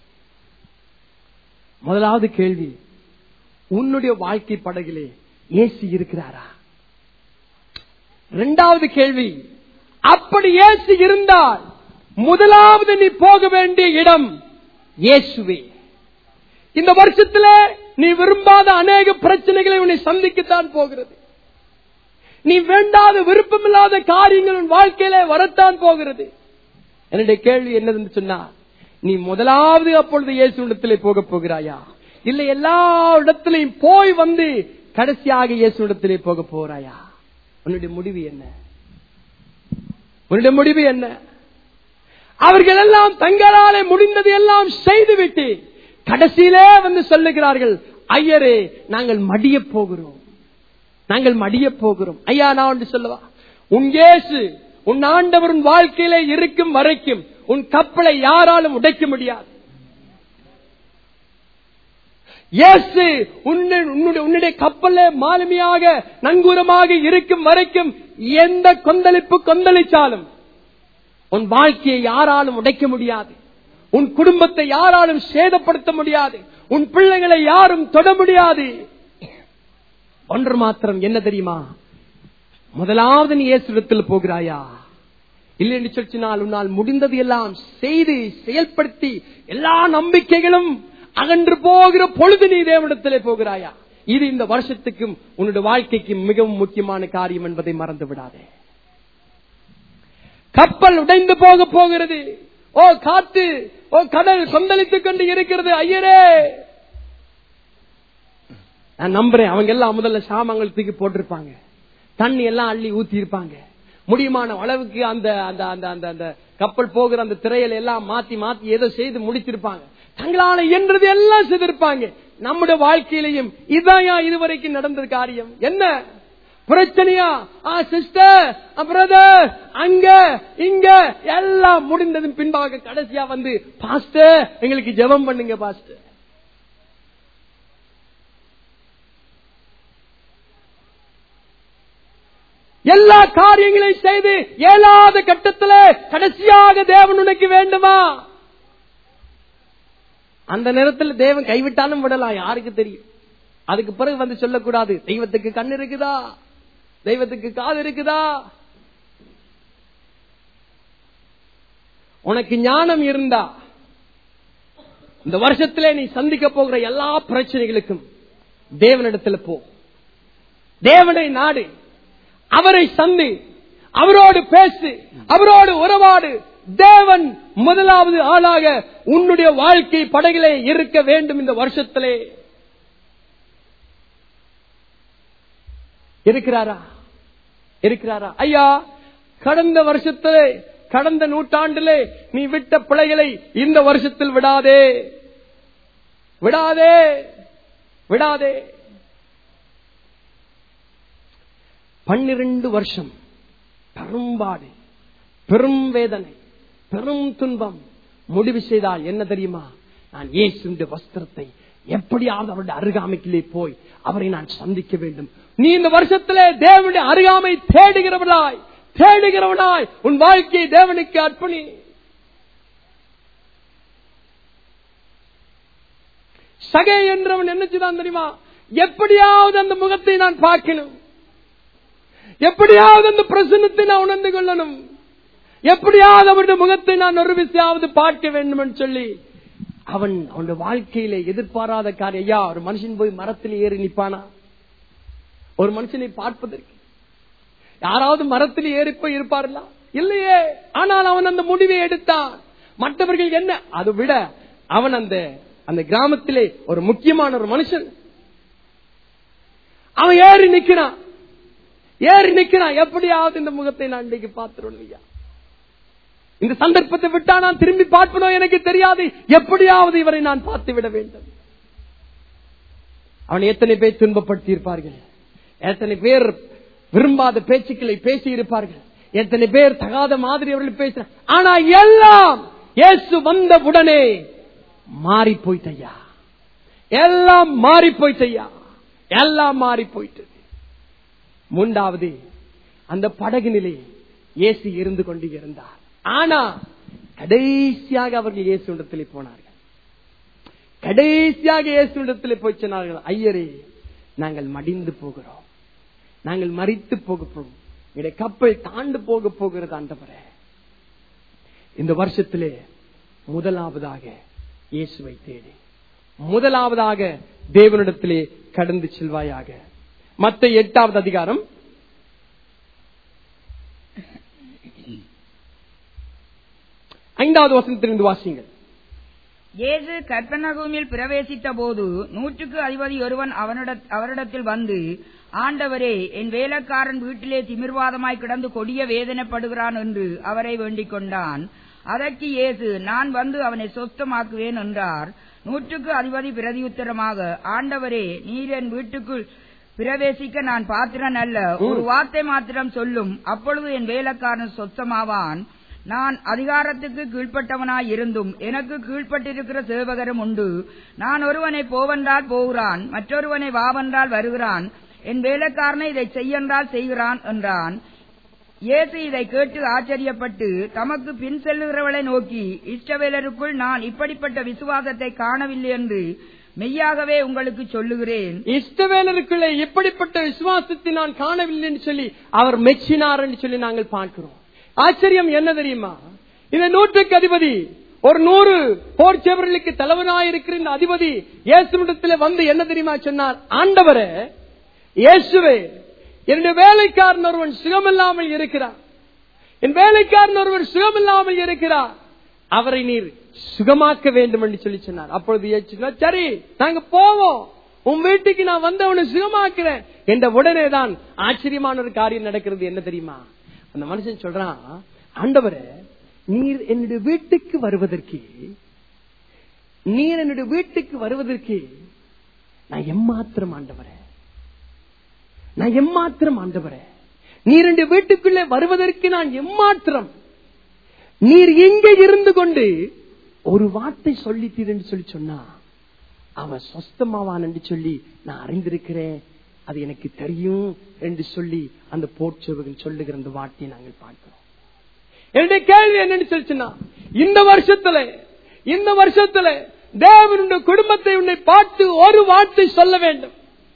முதலாவது கேள்வி, உன்னுடைய வாழ்க்கை படகிலே இயேசு இருக்கிறாரா? இரண்டாவது கேள்வி, அப்படி இயேசு இருந்தால் முதலாவது நீ போக வேண்டிய இடம் இயேசுவே. இந்த வருஷத்துல நீ விரும்பாத அநேக பிரச்சனைகளை உன்னை சந்திக்கத்தான் போகிறது. நீ வேண்டாத விருப்பமில்லாத காரியங்கள் உன் வாழ்க்கையில வரத்தான் போகிறது. என்னுடைய கேள்வி என்னதுன்னு சொன்னா, நீ முதலாவது அப்பொழுது இயேசுவிடத்திலே போக போகிறாயா, இல்லை எல்லா இடத்திலையும் போய் வந்து கடைசியாக இயேசுவிடத்திலே போக போறாயா? உன்னுடைய முடிவு என்ன? உன்னுடைய முடிவு என்ன? அவர்கள் எல்லாம் தங்களாலே முடிந்தது எல்லாம் செய்துவிட்டு கடைசியிலே வந்து சொல்லுகிறார்கள், ஐயரே, நாங்கள் மடிய போகிறோம், நாங்கள் மடிய போகிறோம். ஐயா, நான் ஒன்று சொல்லவா? உன் இயேசு, உன் ஆண்டவர் உன் வாழ்க்கையிலே இருக்கும் வரைக்கும் உன் கப்பலை யாராலும் உடைக்க முடியாது. இயேசு உன்னுடைய கப்பலே மாலுமியாக நங்கூரமாக இருக்கும் வரைக்கும் எந்த கொந்தளிப்பு கொந்தளிச்சாலும் உன் வாழ்க்கையை யாராலும் உடைக்க முடியாது. உன் குடும்பத்தை யாராலும் சேதப்படுத்த முடியாது. உன் பிள்ளைகளை யாரும் தொட முடியாது. ஒன்று மாத்திரம் என்ன தெரியுமா? முதலாவது நீ இயேசுவிடத்தில் போகிறாயா? இல்லை என்று சொல்லினால் உன்னால் முடிந்தது எல்லாம் செய்து செயல்படுத்தி எல்லா நம்பிக்கைகளும் அகன்று போகிற பொழுது நீ தேவனிடத்திலே போகிறாயா? இது இந்த வருஷத்துக்கும் உன்னுடைய வாழ்க்கைக்கு மிகவும் முக்கியமான காரியம் என்பதை மறந்து விடாதே. கப்பல் உடைந்து போக போகிறது. ஓ காத்து, ஓ கடல் கொந்தளித்துக் கொண்டு இருக்கிறது. ஐயரே, நான் நம்புறேன் அவங்க எல்லாம் முதல்ல சாமான்கள் தூக்கி போட்டிருப்பாங்க, தண்ணி எல்லாம் அள்ளி ஊத்தி இருப்பாங்க. முடியுமான அளவுக்கு அந்த அந்த அந்த அந்த அந்த கப்பல் போகிற அந்த திரையில எல்லாம் மாத்தி மாத்தி ஏதோ செய்து முடித்திருப்பாங்க. தங்களால என்றது எல்லாம் செய்திருப்பாங்க. நம்முடைய வாழ்க்கையிலையும் இதான் இதுவரைக்கும் நடந்த காரியம். என்ன பிரச்சனையா? சிஸ்டர், பிரதர், அங்க இங்க எல்லாம் முடிந்ததும் பின்பாக கடைசியா வந்து, பாஸ்டர் எங்களுக்கு ஜெபம் பண்ணுங்க பாஸ்டர். எல்லா காரியங்களையும் செய்து இயலாத கட்டத்தில் கடைசியாக தேவன் உனக்கு வேண்டுமா? அந்த நேரத்தில் தேவன் கைவிட்டாலும் விடலாம், யாருக்கு தெரியும்? அதுக்கு பிறகு வந்து சொல்லக்கூடாது, தெய்வத்துக்கு கண் இருக்குதா, தெய்வத்துக்கு காது இருக்குதா, உனக்கு ஞானம் இருந்தா இந்த வருஷத்திலே நீ சந்திக்க போகிற எல்லா பிரச்சனைகளுக்கும் தேவனிடத்தில் போ, தேவனை நாடு, அவரை சந்தி, அவரோடு பேசு, அவரோடு உறவாடு. தேவன் முதலாவது ஆளாக உன்னுடைய வாழ்க்கை படகிலே இருக்க வேண்டும். இந்த வருஷத்திலே இருக்கிறாரா? இருக்கிறாரா? ஐயா, கடந்த வருஷத்திலே, கடந்த நூற்றாண்டிலே நீ விட்ட பிழைகளை இந்த வருஷத்தில் விடாதே, விடாதே, விடாதே. 12 வருஷம் பெரும்பாடு, பெரும் வேதனை, பெரும் துன்பம். முடிவு செய்தால் என்ன தெரியுமா? நான் இயேசுவின் வஸ்திரத்தை எப்படியாவது அவருடைய அருகாமைக்குள்ளே போய் அவரை நான் சந்திக்க வேண்டும். நீ இந்த வருஷத்திலே தேவனுடைய அருகாமை தேடுகிறவனாய் உன் வாழ்க்கையை தேவனுக்கு அர்ப்பணி. சகே என்றவன் என்ன செய்தான் தெரியுமா? எப்படியாவது அந்த முகத்தை நான் பார்க்கணும், எப்படியாவது அந்த பிரசன்னத்தை நான் உணர்ந்து கொள்ளணும், எப்படியாவது அவருடைய முகத்தை நான் ஒரு விஷயாவது பார்க்க வேண்டும் என்று சொல்லி அவனுடைய வாழ்க்கையில எதிர்பாராத காரியம். ஐயா, ஒரு மனுஷன் போய் மரத்தில் ஏறி நிப்பானா? ஒரு மனுஷனை பார்ப்பதற்கு யாராவது மரத்தில் ஏறி போய் இருப்பார்களா? இல்லையே. ஆனால் அவன் அந்த முடிவை எடுத்தான். மற்றவர்கள் என்ன, அதை விட அவன் அந்த கிராமத்திலே ஒரு முக்கியமான ஒரு மனுஷன். அவன் ஏறி நிக்கிறான். எப்படியாவது இந்த முகத்தை நான் இன்றைக்கு பார்த்துருவேன் ஐயா, இந்த சந்தர்ப்பத்தை விட்டா நான் திரும்பி பார்ப்பனோ எனக்கு தெரியாது, எப்படியாவது இவரை நான் பார்த்து விட வேண்டும். அவன் எத்தனை பேர் துன்பப்படுத்தி இருப்பார்கள், எத்தனை பேர் விரும்பாத பேச்சுக்களை பேசி இருப்பார்கள், எத்தனை பேர் தகாத மாதிரி அவர்கள் பேச. ஆனா எல்லாம் இயேசு வந்த உடனே மாறி போயிட்டையா, எல்லாம் மாறி போயிட்டையா, எல்லாம் மாறி போயிட்டது. மூன்றாவது, அந்த படகு நிலை இயேசு இருந்து கொண்டு இருந்தார். ஆனா கடைசியாக அவர்கள் இயேசுவிடத்திலே போனார்கள். கடைசியாக இயேசுவிடத்திலே போய் சொன்னார்கள், ஐயரே, நாங்கள் மடிந்து போகிறோம், நாங்கள் மரித்து போக போகிறோம், என்னுடைய கப்பல் தாண்டு போக போகிறது ஆண்டவரே. இந்த வருஷத்திலே முதலாவதாக இயேசுவை தேடி, முதலாவதாக தேவனிடத்திலே கடந்து செல்வாயாக. மத்தேயு 8வது அதிகாரம் 5வது வசனத்திலிருந்து வாசிங்கள். இயேசு கர்ப்பநகூமில் பிரவேசித்த போது 100க்கு அதிபதி ஒருவன் அவரிடத்தில் வந்து, ஆண்டவரே, என் வேலைக்காரன் வீட்டிலே திமிர்வாதமாய் கிடந்து கொடிய வேதனைப்படுகிறான் என்று அவரை வேண்டிக் கொண்டான். அதற்கு இயேசு, நான் வந்து அவனை சொஸ்தமாக்குவேன் என்றார். 100க்கு அதிபதி பிரதியுத்தரமாக, ஆண்டவரே, நீர் என் வீட்டுக்குள் பிரவேசிக்க நான் பாத்திரன் அல்ல, ஒரு வார்த்தை மாத்திரம் சொல்லும், அப்பொழுது என் வேலைக்காரன் சொஸ்தமாவான். நான் அதிகாரத்துக்கு கீழ்ப்பட்டவனாய் இருந்தும் எனக்கு கீழ்ப்பட்டிருக்கிற சேவகரும் உண்டு. நான் ஒருவனை போவென்றால் போகிறான், மற்றொருவனை வாவென்றால் வருகிறான், என் வேலைக்காரனை இதை செய்யென்றால் செய்கிறான் என்றான். இயேசு இதை கேட்டு ஆச்சரியப்பட்டு தமக்கு பின் செல்லுகிறவளை நோக்கி, இஸ்ரவேலருக்குள் நான் இப்படிப்பட்ட விசுவாசத்தை காணவில்லை என்று மெய்யாகவே உங்களுக்கு சொல்லுகிறேன். இஸ்ரவேலருக்குள்ளே இப்படிப்பட்ட விசுவாசத்தை நான் காணவில்லை என்று சொல்லி அவர் மெச்சினார் என்று சொல்லி நாங்கள் பார்க்கிறோம். ஆச்சரியம் என்ன தெரியுமா? இந்த 100க்கு அதிபதி, ஒரு 100 போர் சேவர்களுக்கு தலைவனாயிருக்கிற இந்த அதிபதி இயேசுவிடத்தில் வந்து என்ன தெரியுமா சொன்னார்? ஆண்டவரே, இயேசுவே, என்னுடைய வேலைக்காரன் ஒருவன் சுகமில்லாமல் இருக்கிறார், என் வேலைக்காரன் ஒருவன் சுகமில்லாமல் இருக்கிறார், அவரை நீர் சுகமாக்க வேண்டும் என்று சொல்லி சொன்னார். அப்பொழுது இயேசு, சரி, நாங்க போவோம், உன் வீட்டுக்கு நான் வந்து அவனை சுகமாக்குறேன் என்ற உடனேதான் ஆச்சரியமான ஒரு காரியம் நடக்கிறது. என்ன தெரியுமா? அந்த மனுஷன் சொல்றான், ஆண்டவரே, நீர் என்னுடைய வீட்டுக்கு வருவதற்கு நான் எம்மாத்திரம் ஆண்டவரே, நான் எம்மாத்திரம் ஆண்டவரே, நீர் என்னுடைய வீட்டுக்குள்ளே வருவதற்கு நான் எம்மாத்திரம், நீர் இங்கே இருந்து கொண்டு ஒரு வார்த்தை சொல்லித்தீர் என்று சொல்லி சொன்னா அவன் சொஸ்தமாவான் என்று சொல்லி நான் அறிந்திருக்கிறேன், அது எனக்கு தெரியும் என்று சொல்லி அந்த போர்ச்சவர்கள் சொல்லுகிற அந்த வார்த்தையை நாங்கள் பார்க்கிறோம். என்னுடைய கேள்வி என்னன்னு சொல்லிச்சுன்னா, இந்த வருஷத்துல தேவனுடைய குடும்பத்தை உன்னை பார்த்து ஒரு வார்த்தை சொல்ல வேண்டும்.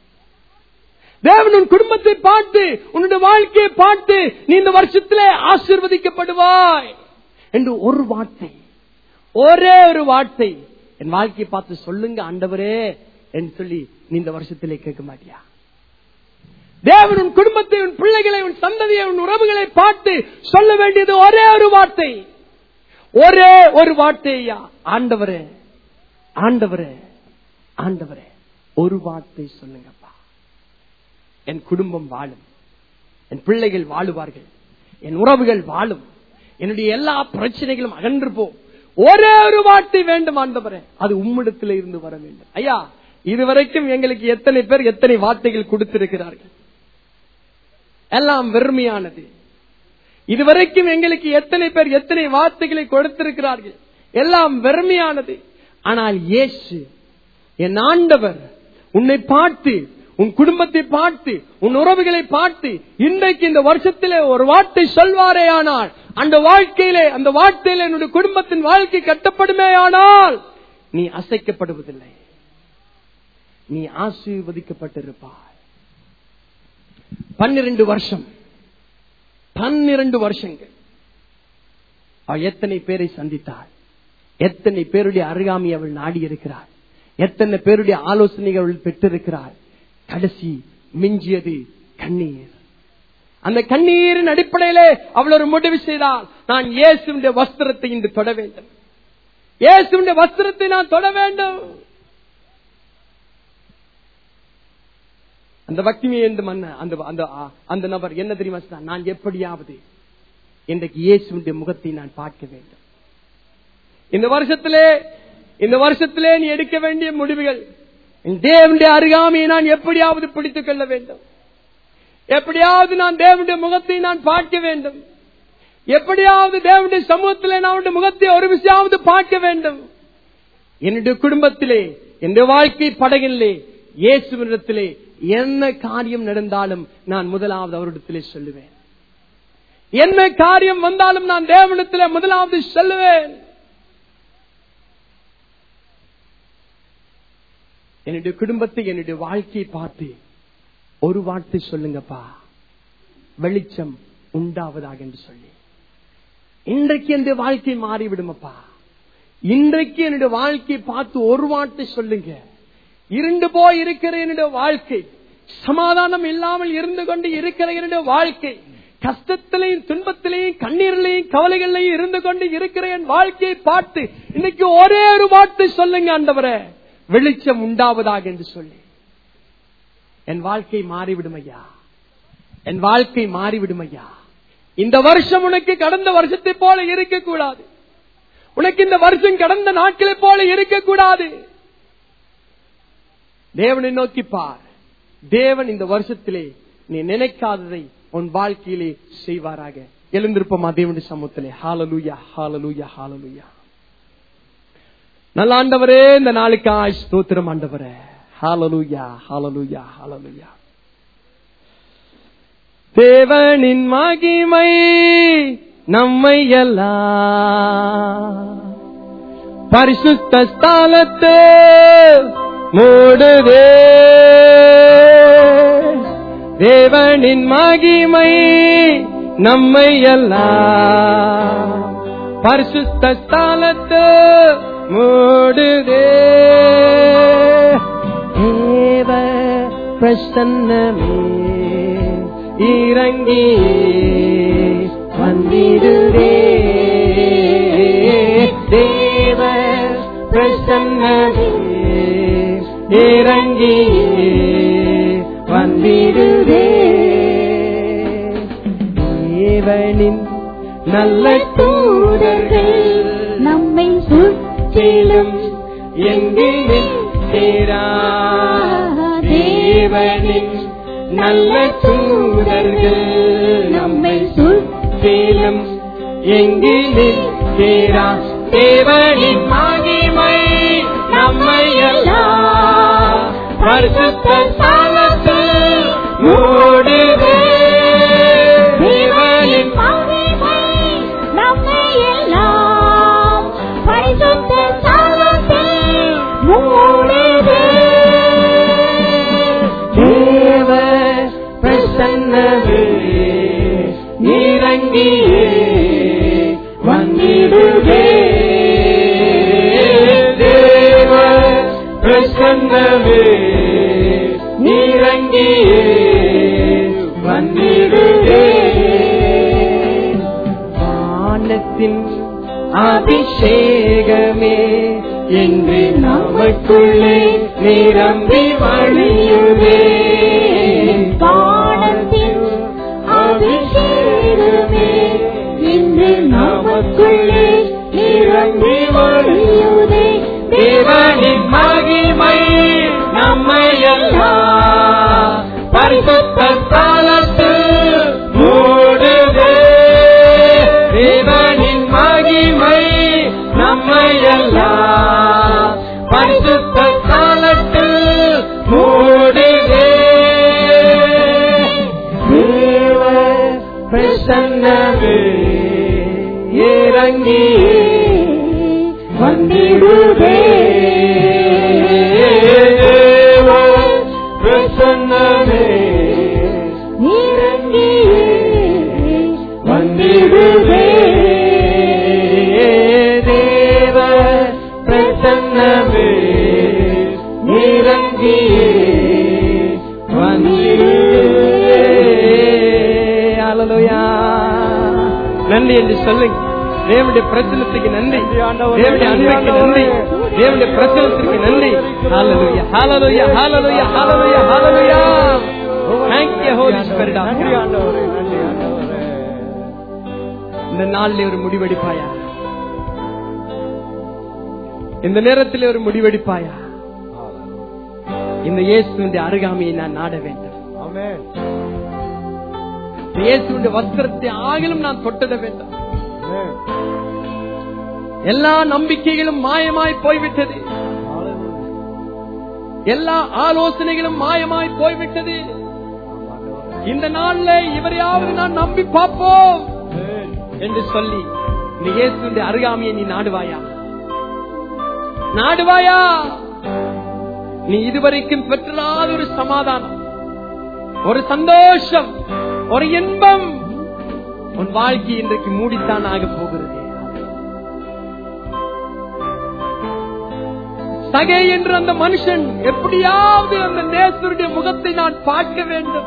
தேவன் உன் குடும்பத்தை பார்த்து, உன்னுடைய வாழ்க்கையை பார்த்து, நீ இந்த வருஷத்திலே ஆசீர்வதிக்கப்படுவாய் என்று ஒரு வார்த்தை, ஒரே ஒரு வார்த்தை என் வாழ்க்கையை பார்த்து சொல்லுங்க ஆண்டவரே என்று சொல்லி நீ இந்த வருஷத்திலே கேட்க மாட்டியா? தேவன் உன் குடும்பத்தை, உன் பிள்ளைகளை, உன் சந்ததியை, உன் உறவுகளை பார்த்து சொல்ல வேண்டியது ஒரே ஒரு வார்த்தை, ஒரே ஒரு வார்த்தையா, ஆண்டவரே ஆண்டவரே ஆண்டவரே ஒரு வார்த்தை சொல்லுங்கப்பா. என் குடும்பம் வாழும், என் பிள்ளைகள் வாழுவார்கள், என் உறவுகள் வாழும், என்னுடைய எல்லா பிரச்சனைகளும் அகன்று போ. ஒரே ஒரு வார்த்தை வேண்டும் ஆண்டவரே, அது உம்மிடத்தில் இருந்து வர வேண்டும். ஐயா, இதுவரைக்கும் எங்களுக்கு எத்தனை பேர் எத்தனை வார்த்தைகள் கொடுத்திருக்கிறார்கள்? எல்லாம் வெறுமையானது. இதுவரைக்கும் எங்களுக்கு எத்தனை பேர் எத்தனை வார்த்தைகளை கொடுத்திருக்கிறார்கள்? எல்லாம் வெறுமையானது. ஆனால் இயேசு என் ஆண்டவர் உன்னை பார்த்து, உன் குடும்பத்தை பார்த்து, உன் உறவுகளை பார்த்து இன்றைக்கு இந்த வருஷத்திலே ஒரு வார்த்தை சொல்வாரே ஆனால், அந்த வாழ்க்கையிலே, அந்த வார்த்தையிலே என்னுடைய குடும்பத்தின் வாழ்க்கை கட்டப்படுமே ஆனால் நீ அசைக்கப்படுவதில்லை, நீ ஆசீர்வதிக்கப்பட்டிருப்பாய். 12 வருஷம், 12 வருஷங்கள் அவள் எத்தனை பேரை சந்தித்தாள், எத்தனை பேருடைய அருகாமை அவள் நாடி இருக்கிறாள், எத்தனை பேருடைய ஆலோசனைகள் அவள் பெற்றிருக்கிறாள். கடைசி மிஞ்சியது கண்ணீர். அந்த கண்ணீரின் அடிப்படையிலே அவள் ஒரு முடிவு செய்தால், நான் இயேசுவின் வஸ்திரத்தை இன்று தொட வேண்டும், இயேசுவின் வஸ்திரத்தை நான் தொட வேண்டும். அந்த பக்திமே அந்த நபர் என்ன தெரியுமா, நான் எப்படியாவது இன்றைக்கு இயேசுவின் முகத்தை நான் பார்க்க வேண்டும். இந்த வருஷத்திலே நீ எடுக்க வேண்டிய முடிவுகள், தேவனுடைய அருகாமையை நான் எப்படியாவது பிடித்துக் கொள்ள வேண்டும், எப்படியாவது நான் தேவனுடைய முகத்தை நான் பார்க்க வேண்டும், எப்படியாவது தேவனுடைய சமூகத்திலே நான் முகத்தை ஒரு விஷயமாவது பார்க்க வேண்டும். என்னுடைய குடும்பத்திலே, என்னுடைய வாழ்க்கை படகிலே, இயேசுவினிடத்திலே என்ன காரியம் நடந்தாலும் நான் முதலாவது அவரிடத்திலே சொல்லுவேன். என்ன காரியம் வந்தாலும் நான் தேவனிடத்திலே முதலாவது சொல்லுவேன். என்னுடைய குடும்பத்தை, என்னுடைய வாழ்க்கையை பார்த்து ஒரு வார்த்தை சொல்லுங்கப்பா, வெளிச்சம் உண்டாவதாக என்று சொல்லி, இன்றைக்கு என்னுடைய வாழ்க்கை மாறிவிடுமப்பா, இன்றைக்கு என்னுடைய வாழ்க்கையை பார்த்து ஒரு வார்த்தை சொல்லுங்க. இருண்டு போய் இருக்கிற என்னுடைய வாழ்க்கை, சமாதானம் இல்லாமல் இருந்து கொண்டு இருக்கிற என்னுடைய வாழ்க்கை, கஷ்டத்திலையும் துன்பத்திலையும் கண்ணீரிலையும் கவலைகளையும் இருந்து கொண்டு இருக்கிற என் வாழ்க்கையை பார்த்து இன்னைக்கு ஒரே ஒரு வார்த்தை சொல்லுங்க ஆண்டவரே, வெளிச்சம் உண்டாவதாக என்று சொல்லி என் வாழ்க்கை மாறிவிடும் ஐயா, என் வாழ்க்கை மாறிவிடும் ஐயா. இந்த வருஷம் உனக்கு கடந்த வருஷத்தை போல இருக்கக்கூடாது, உனக்கு இந்த வருஷம் கடந்த நாட்களை போல இருக்கக்கூடாது. தேவனை நோக்கி பார், தேவன் இந்த வருஷத்திலே நீ நினைக்காததை உன் வாழ்க்கையிலே செய்வாராக. எழுந்திருப்போமா தேவனுடைய சமூகத்திலே. ஹல்லேலூயா, ஹல்லேலூயா, ஹல்லேலூயா. நல்ல ஆண்டவரே, இந்த நாளுக்காய் ஸ்தோத்திரம் ஆண்டவரே. ஹல்லேலூயா, ஹல்லேலூயா, ஹல்லேலூயா. தேவனின் மகிமை நம்மை எல்லாம் பரிசுத்த ஸ்தலத்தை மூடுதே. தேவனின் மகிமை நம்மை எல்லாம் பரிசுத்த ஸ்தலத்தை மூடுதே. தேவ பிரசன்னமே இறங்கி வந்திடுதே. தேவ பிரசன்னமே இறங்கி வந்திடுதே. தேவனின் நல்ல தூதர்கள் நம்மை சுற்றிலும் எங்கிலும் சேரா. தேவனின் நல்ல தூதர்கள் நம்மை சுற்றிலும் எங்கிலும் சேரா. தேவனின் மகிமை நம்மை எல்லாம் பரிசுத்த ஸ்தலத்தில் மூடுதே. தேவனின் மகிமை நம்மை எல்லாம் பரிசுத்த ஸ்தலத்தில் மூடுதே. தேவ இறங்கியே வந்திடுவே. தேவ பிரசன்னமே இறங்கியே வந்திடுவே. வானத்தின் அபிஷேகமே என்று நமக்குள்ளே நிரம்பி வழியுவே. வானத்தின் அபிஷேகமே என்று நமக்குள்ளே நிரம்பி வழியுவே. தேவனின் மகிமை நம்மையெல்லாம் பரிசுத்த ஸ்தலத்தில் மூடுதே. தேவனின் மகிமை நம்மையெல்லாம் பரிசுத்த ஸ்தலத்தில் மூடுதே. தேவ பிரசன்னமே இறங்கியே வந்திடுவே. தேவ பிரசன்னமே இறங்கியே வந்திடுவே. தேவ பிரசன்னமே இறங்கியே வந்திடுவே. அல்லேலூயா. நன்றி என்று சொல்லுங்க. தேவனுடைய பிரச்சனத்துக்கு நன்றி, தேவனுடைய அன்புக்கு நன்றி, தேவனுடைய பிரச்சனத்திற்கு நன்றி. ஹalleluya hallelujah hallelujah hallelujah hallelujah. Thank you Holy Spirit. நன்றி ஆண்டவரே, நன்றி ஆண்டவரே. இந்த நாளிலே ஒரு முடிவெடுப்பாயா? இந்த நேரத்திலே ஒரு முடிவெடுப்பாயா? இந்த இயேசுவின் அருகாமையை நான் நாட வேண்டும். ஆமென். இயேசுவின் வஸ்திரத்தை ஆகிலும் நான் தொட்டிட வேண்டும். எல்லா நம்பிக்கைகளும் மாயமாய் போய்விட்டது. எல்லா ஆலோசனைகளும் மாயமாய் போய்விட்டது. இந்த நாள்ல இவரையாவது நான் நம்பி பார்ப்போம் என்று சொல்லி இந்த இயேசுவின் அருகாமையை நீ நாடுவாயா? நாடுவாயா? நீ இதுவரைக்கும் பெற்றாத ஒரு சமாதானம், ஒரு சந்தோஷம், ஒரு இன்பம் உன் வாழ்க்கை இன்றைக்கு மூடித்தான் ஆக போகிறது. சகை என்ற அந்த மனுஷன் எப்படியாவது அந்த நேசருடைய முகத்தை நான் பார்க்க வேண்டும்.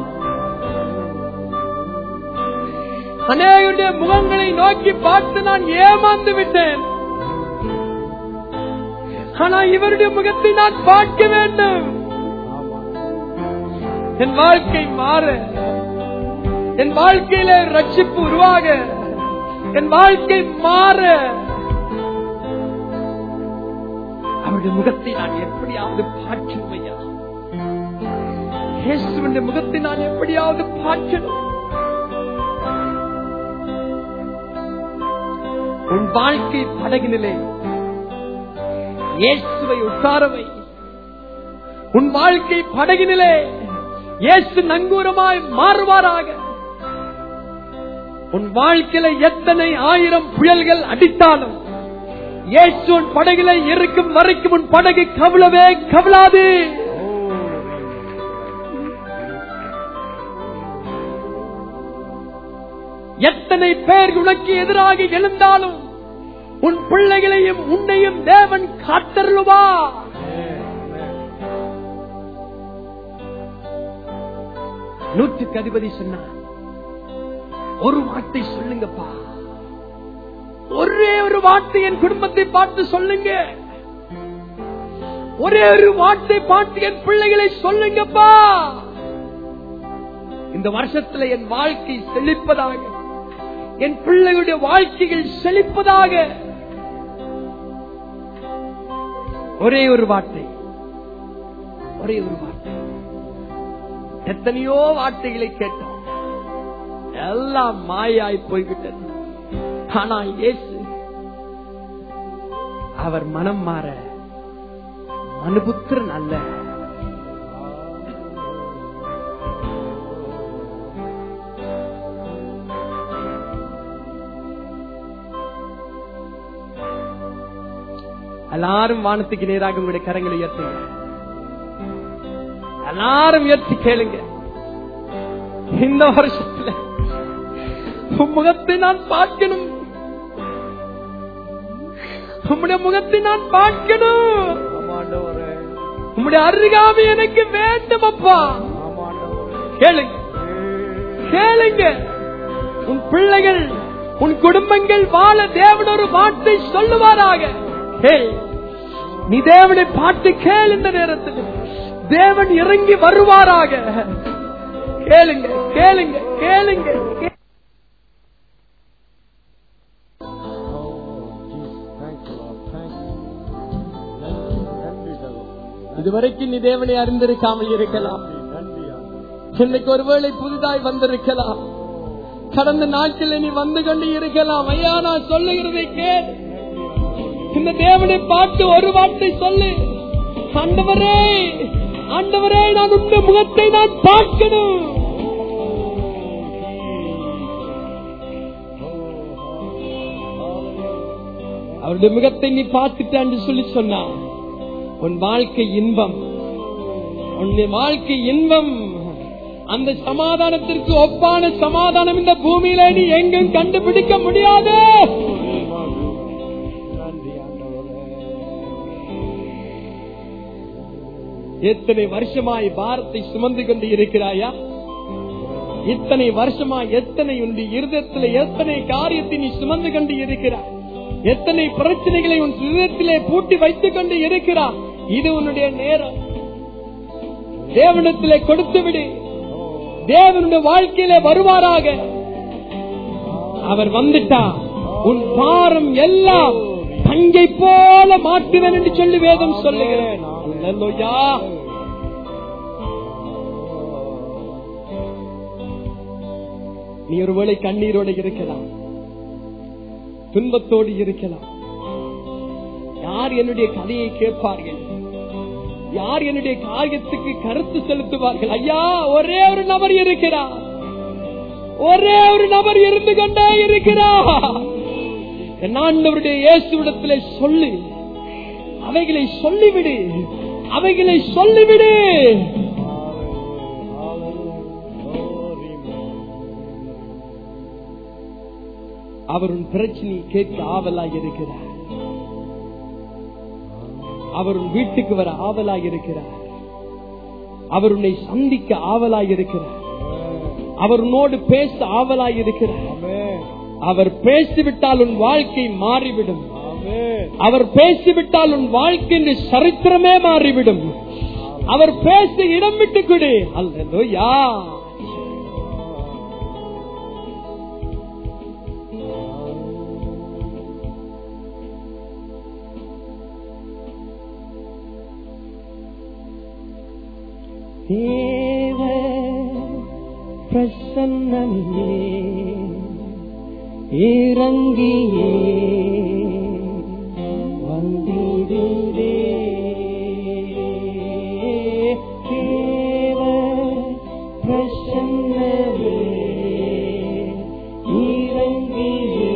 அநேகருடைய முகங்களை நோக்கி பார்த்து நான் ஏமாந்து விட்டேன். ஆனால் இவருடைய முகத்தை நான் பார்க்க வேண்டும். என் வாழ்க்கை மாற, என் வாழ்க்கையில ரட்சிப்பு உருவாக, என் வாழ்க்கை மாற அவருடைய முகத்தை நான் எப்படியாவது பார்க்கணும் ஐயா. இயேசுவின் முகத்தை நான் எப்படியாவது பார்க்கணும். உன் வாழ்க்கை படகினிலே இயேசுவை உட்காரவை. உன் வாழ்க்கை படகினிலே இயேசு நங்கூரமாய் மாறுவாராக. உன் வாழ்க்கையில எத்தனை ஆயிரம் புயல்கள் அடித்தாலும் இயேசு உன் படகில இருக்கும் வரைக்கும் உன் படகு கவிழவே கவிழாது. எத்தனை பேர் உனக்கு எதிராக எழுந்தாலும் உன் பிள்ளைகளையும் உன்னையும் தேவன் காத்தருளுவா. நூற்றுக்கு அதிபதி சொன்னார், ஒரு வார்த்தை சொல்லுங்கப்பா, ஒரே ஒரு வார்த்தை என் குடும்பத்தை பார்த்து சொல்லுங்க, ஒரே ஒரு வார்த்தை பார்த்து என் பிள்ளைகளை சொல்லுங்கப்பா. இந்த வருஷத்துல என் வாழ்க்கை செழிப்பதாக, என் பிள்ளைகளுடைய வாழ்க்கைகள் செழிப்பதாக. ஒரே ஒரு வார்த்தை, ஒரே ஒரு வார்த்தை. எத்தனையோ வார்த்தைகளை கேட்டோம், எல்லாம் மாயாய் போய்விட்டது. ஆனா இயேசு அவர் மனம் மாற மனுபுத்திரன் அல்ல. எல்லாரும் வானத்துக்கு நேராக உங்களுடைய கரங்களை உயர்த்துங்க. எல்லாரும் உயர்த்தி கேளுங்க. இந்த வருஷத்துல உன் முகத்தை நான் பார்க்கணும், உம்முடைய முகத்தை நான் பார்க்கணும், உம்முடைய அருகாமை எனக்கு வேண்டும் அப்பா. கேளுங்க கேளுங்க, உன் பிள்ளைகள் உன் குடும்பங்கள் வாழ தேவன் ஒரு வார்த்தை சொல்லுவாராக. நீ தேவனை பார்த்து கேள், இந்த நேரத்தில் தேவன் இறங்கி வருவாராக. கேளுங்க கேளுங்க கேளுங்க. இதுவரைக்கும் நீ தேவனை அறிந்திருக்காமல் இருக்கலாம், இன்னைக்கு ஒருவேளை புதிதாய் வந்திருக்கலாம், கடந்த நாட்களில் நீ வந்து கொண்டு இருக்கலாம். ஐயா, நான் சொல்லுகிறதை கேள், இந்த தேவனை பார்த்து ஒரு வார்த்தை சொல்லு. ஆண்டவரே ஆண்டவரே, நான் உங்க முகத்தை நான் பார்க்கணும். அவருடைய முகத்தை நீ பார்த்துட்டான்னு சொல்லி சொன்னா உன் வாழ்க்கை இன்பம், உன்னுடைய வாழ்க்கை இன்பம். அந்த சமாதானத்திற்கு ஒப்பான சமாதானம் இந்த பூமியில நீ எங்கும் கண்டுபிடிக்க முடியாது. எத்தனை வருஷமாய் பாரத்தை சுமந்து கொண்டு இருக்கிறாயா? இத்தனை வருஷமாய் எத்தனை உன்னுடைய இருதயத்திலே எத்தனை காரியத்தை நீ சுமந்து கொண்டு இருக்கிறாய்? எத்தனை பிரச்சனைகளை உன் இருதயத்திலே பூட்டி வைத்துக் கொண்டு இருக்கிறாய்? இது உன்னுடைய நேரம். தேவனிடத்திலே கொடுத்து விடு. தேவனுடைய வாழ்க்கையிலே வருவாராக. அவர் வந்துட்டா உன் பாரம் எல்லாம் தங்கை போல மாற்றுவேன் என்று சொல்லி வேதம் சொல்லுகிறேன். நீ ஒருவேளை கண்ணீரோடு இருக்கலாம், துன்பத்தோடு இருக்கலாம். யார் என்னுடைய கதையை கேட்பார்கள்? யார் என்னுடைய காரியத்துக்கு கருத்து செலுத்துவார்கள்? ஐயா, ஒரே ஒரு நபர் இருக்கிறார், ஒரே ஒரு நபர் இருந்து கொண்டே இருக்கிறார். ஆண்டவருடைய இயேசுவிடத்திலே சொல்லு, அவைகளை சொல்லிவிடு, அவைகளை சொல்லிவிடு. அவர் உன் பிரச்சனை கேட்க ஆவலாய் இருக்கிறார். அவர் உன் வீட்டுக்கு வர ஆவலாய் இருக்கிறார். அவர் உன்னை சந்திக்க ஆவலாய் இருக்கிறார். அவர் உன்னோடு பேச ஆவலாய் இருக்கிறார். அவர் பேசிவிட்டால் உன் வாழ்க்கை மாறிவிடும். அவர் பேசிவிட்டால் உன் வாழ்க்கை சரித்திரமே மாறிவிடும். அவர் பேச இடம் விட்டு கொடு. அல்லேலூயா. தேவ பிரசன்னமே இறங்கியே வந்திடுதே. தேவ பிரசன்னமே இறங்கியே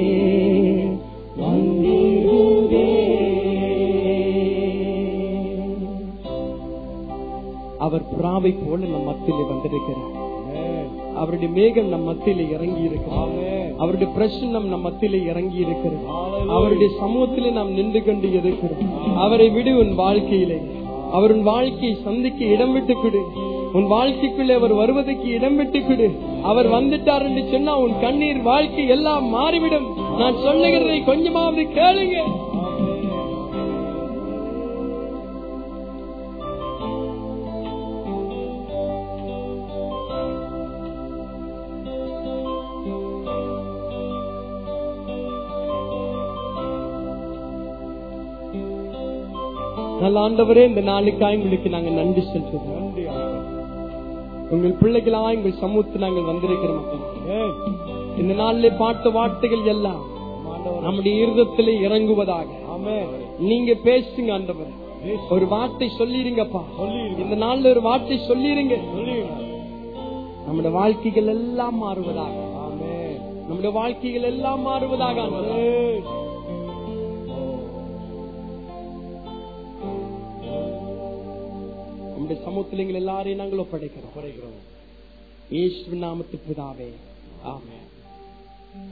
வந்திடுதே. அவர் புறாவை போல நம் மத்தியிலே வந்திருக்கிறார். அவருடைய மேகம் நம் மத்தியிலே இறங்கி இருக்கிறார். அவருடைய பிரசன்னம் நம் மத்தியிலே இறங்கி இருக்கிறது. அவருடைய சமூகத்திலே நாம் நின்று கொண்டு இருக்கிறோம். அவரை விடு உன் வாழ்க்கையிலே. அவர் உன் வாழ்க்கையை சந்திக்க இடம் விட்டு கொடு. உன் வாழ்க்கைக்குள்ளே அவர் வருவதற்கு இடம் விட்டு கொடு. அவர் வந்துட்டார் என்று சொன்னா உன் கண்ணீர் வாழ்க்கை எல்லாம் மாறிவிடும். நான் சொல்லுகிறதை கொஞ்சமாவது கேளுங்க. நல்ல ஆண்டவரே, இந்த நாளுக்காய் உங்களுக்கு நாங்கள் நன்றி செலுத்துகிறோம். உங்கள் பிள்ளைகளாய் உங்கள் சமூகத்தில் நாங்கள் வந்திருக்கிறோம். இந்த நாளிலே பார்த்த வார்த்தைகள் எல்லாம் நம்முடைய இருதயத்திலே இறங்குவதாக. நீங்க பேசுங்க ஆண்டவர். ஒரு வார்த்தை சொல்லிருங்கப்பா. இந்த நாள்ல ஒரு வார்த்தை சொல்லிருங்க. நம்முடைய வாழ்க்கைகள் எல்லாம் மாறுவதாக. நம்முடைய வாழ்க்கைகள் எல்லாம் மாறுவதாக. சமூகத்தில் எங்கள் எல்லாரையும் நாங்கள் ஒப்படைக்கிறோம். இயேசுவின் நாமத்தில் பிதாவே, ஆமென்.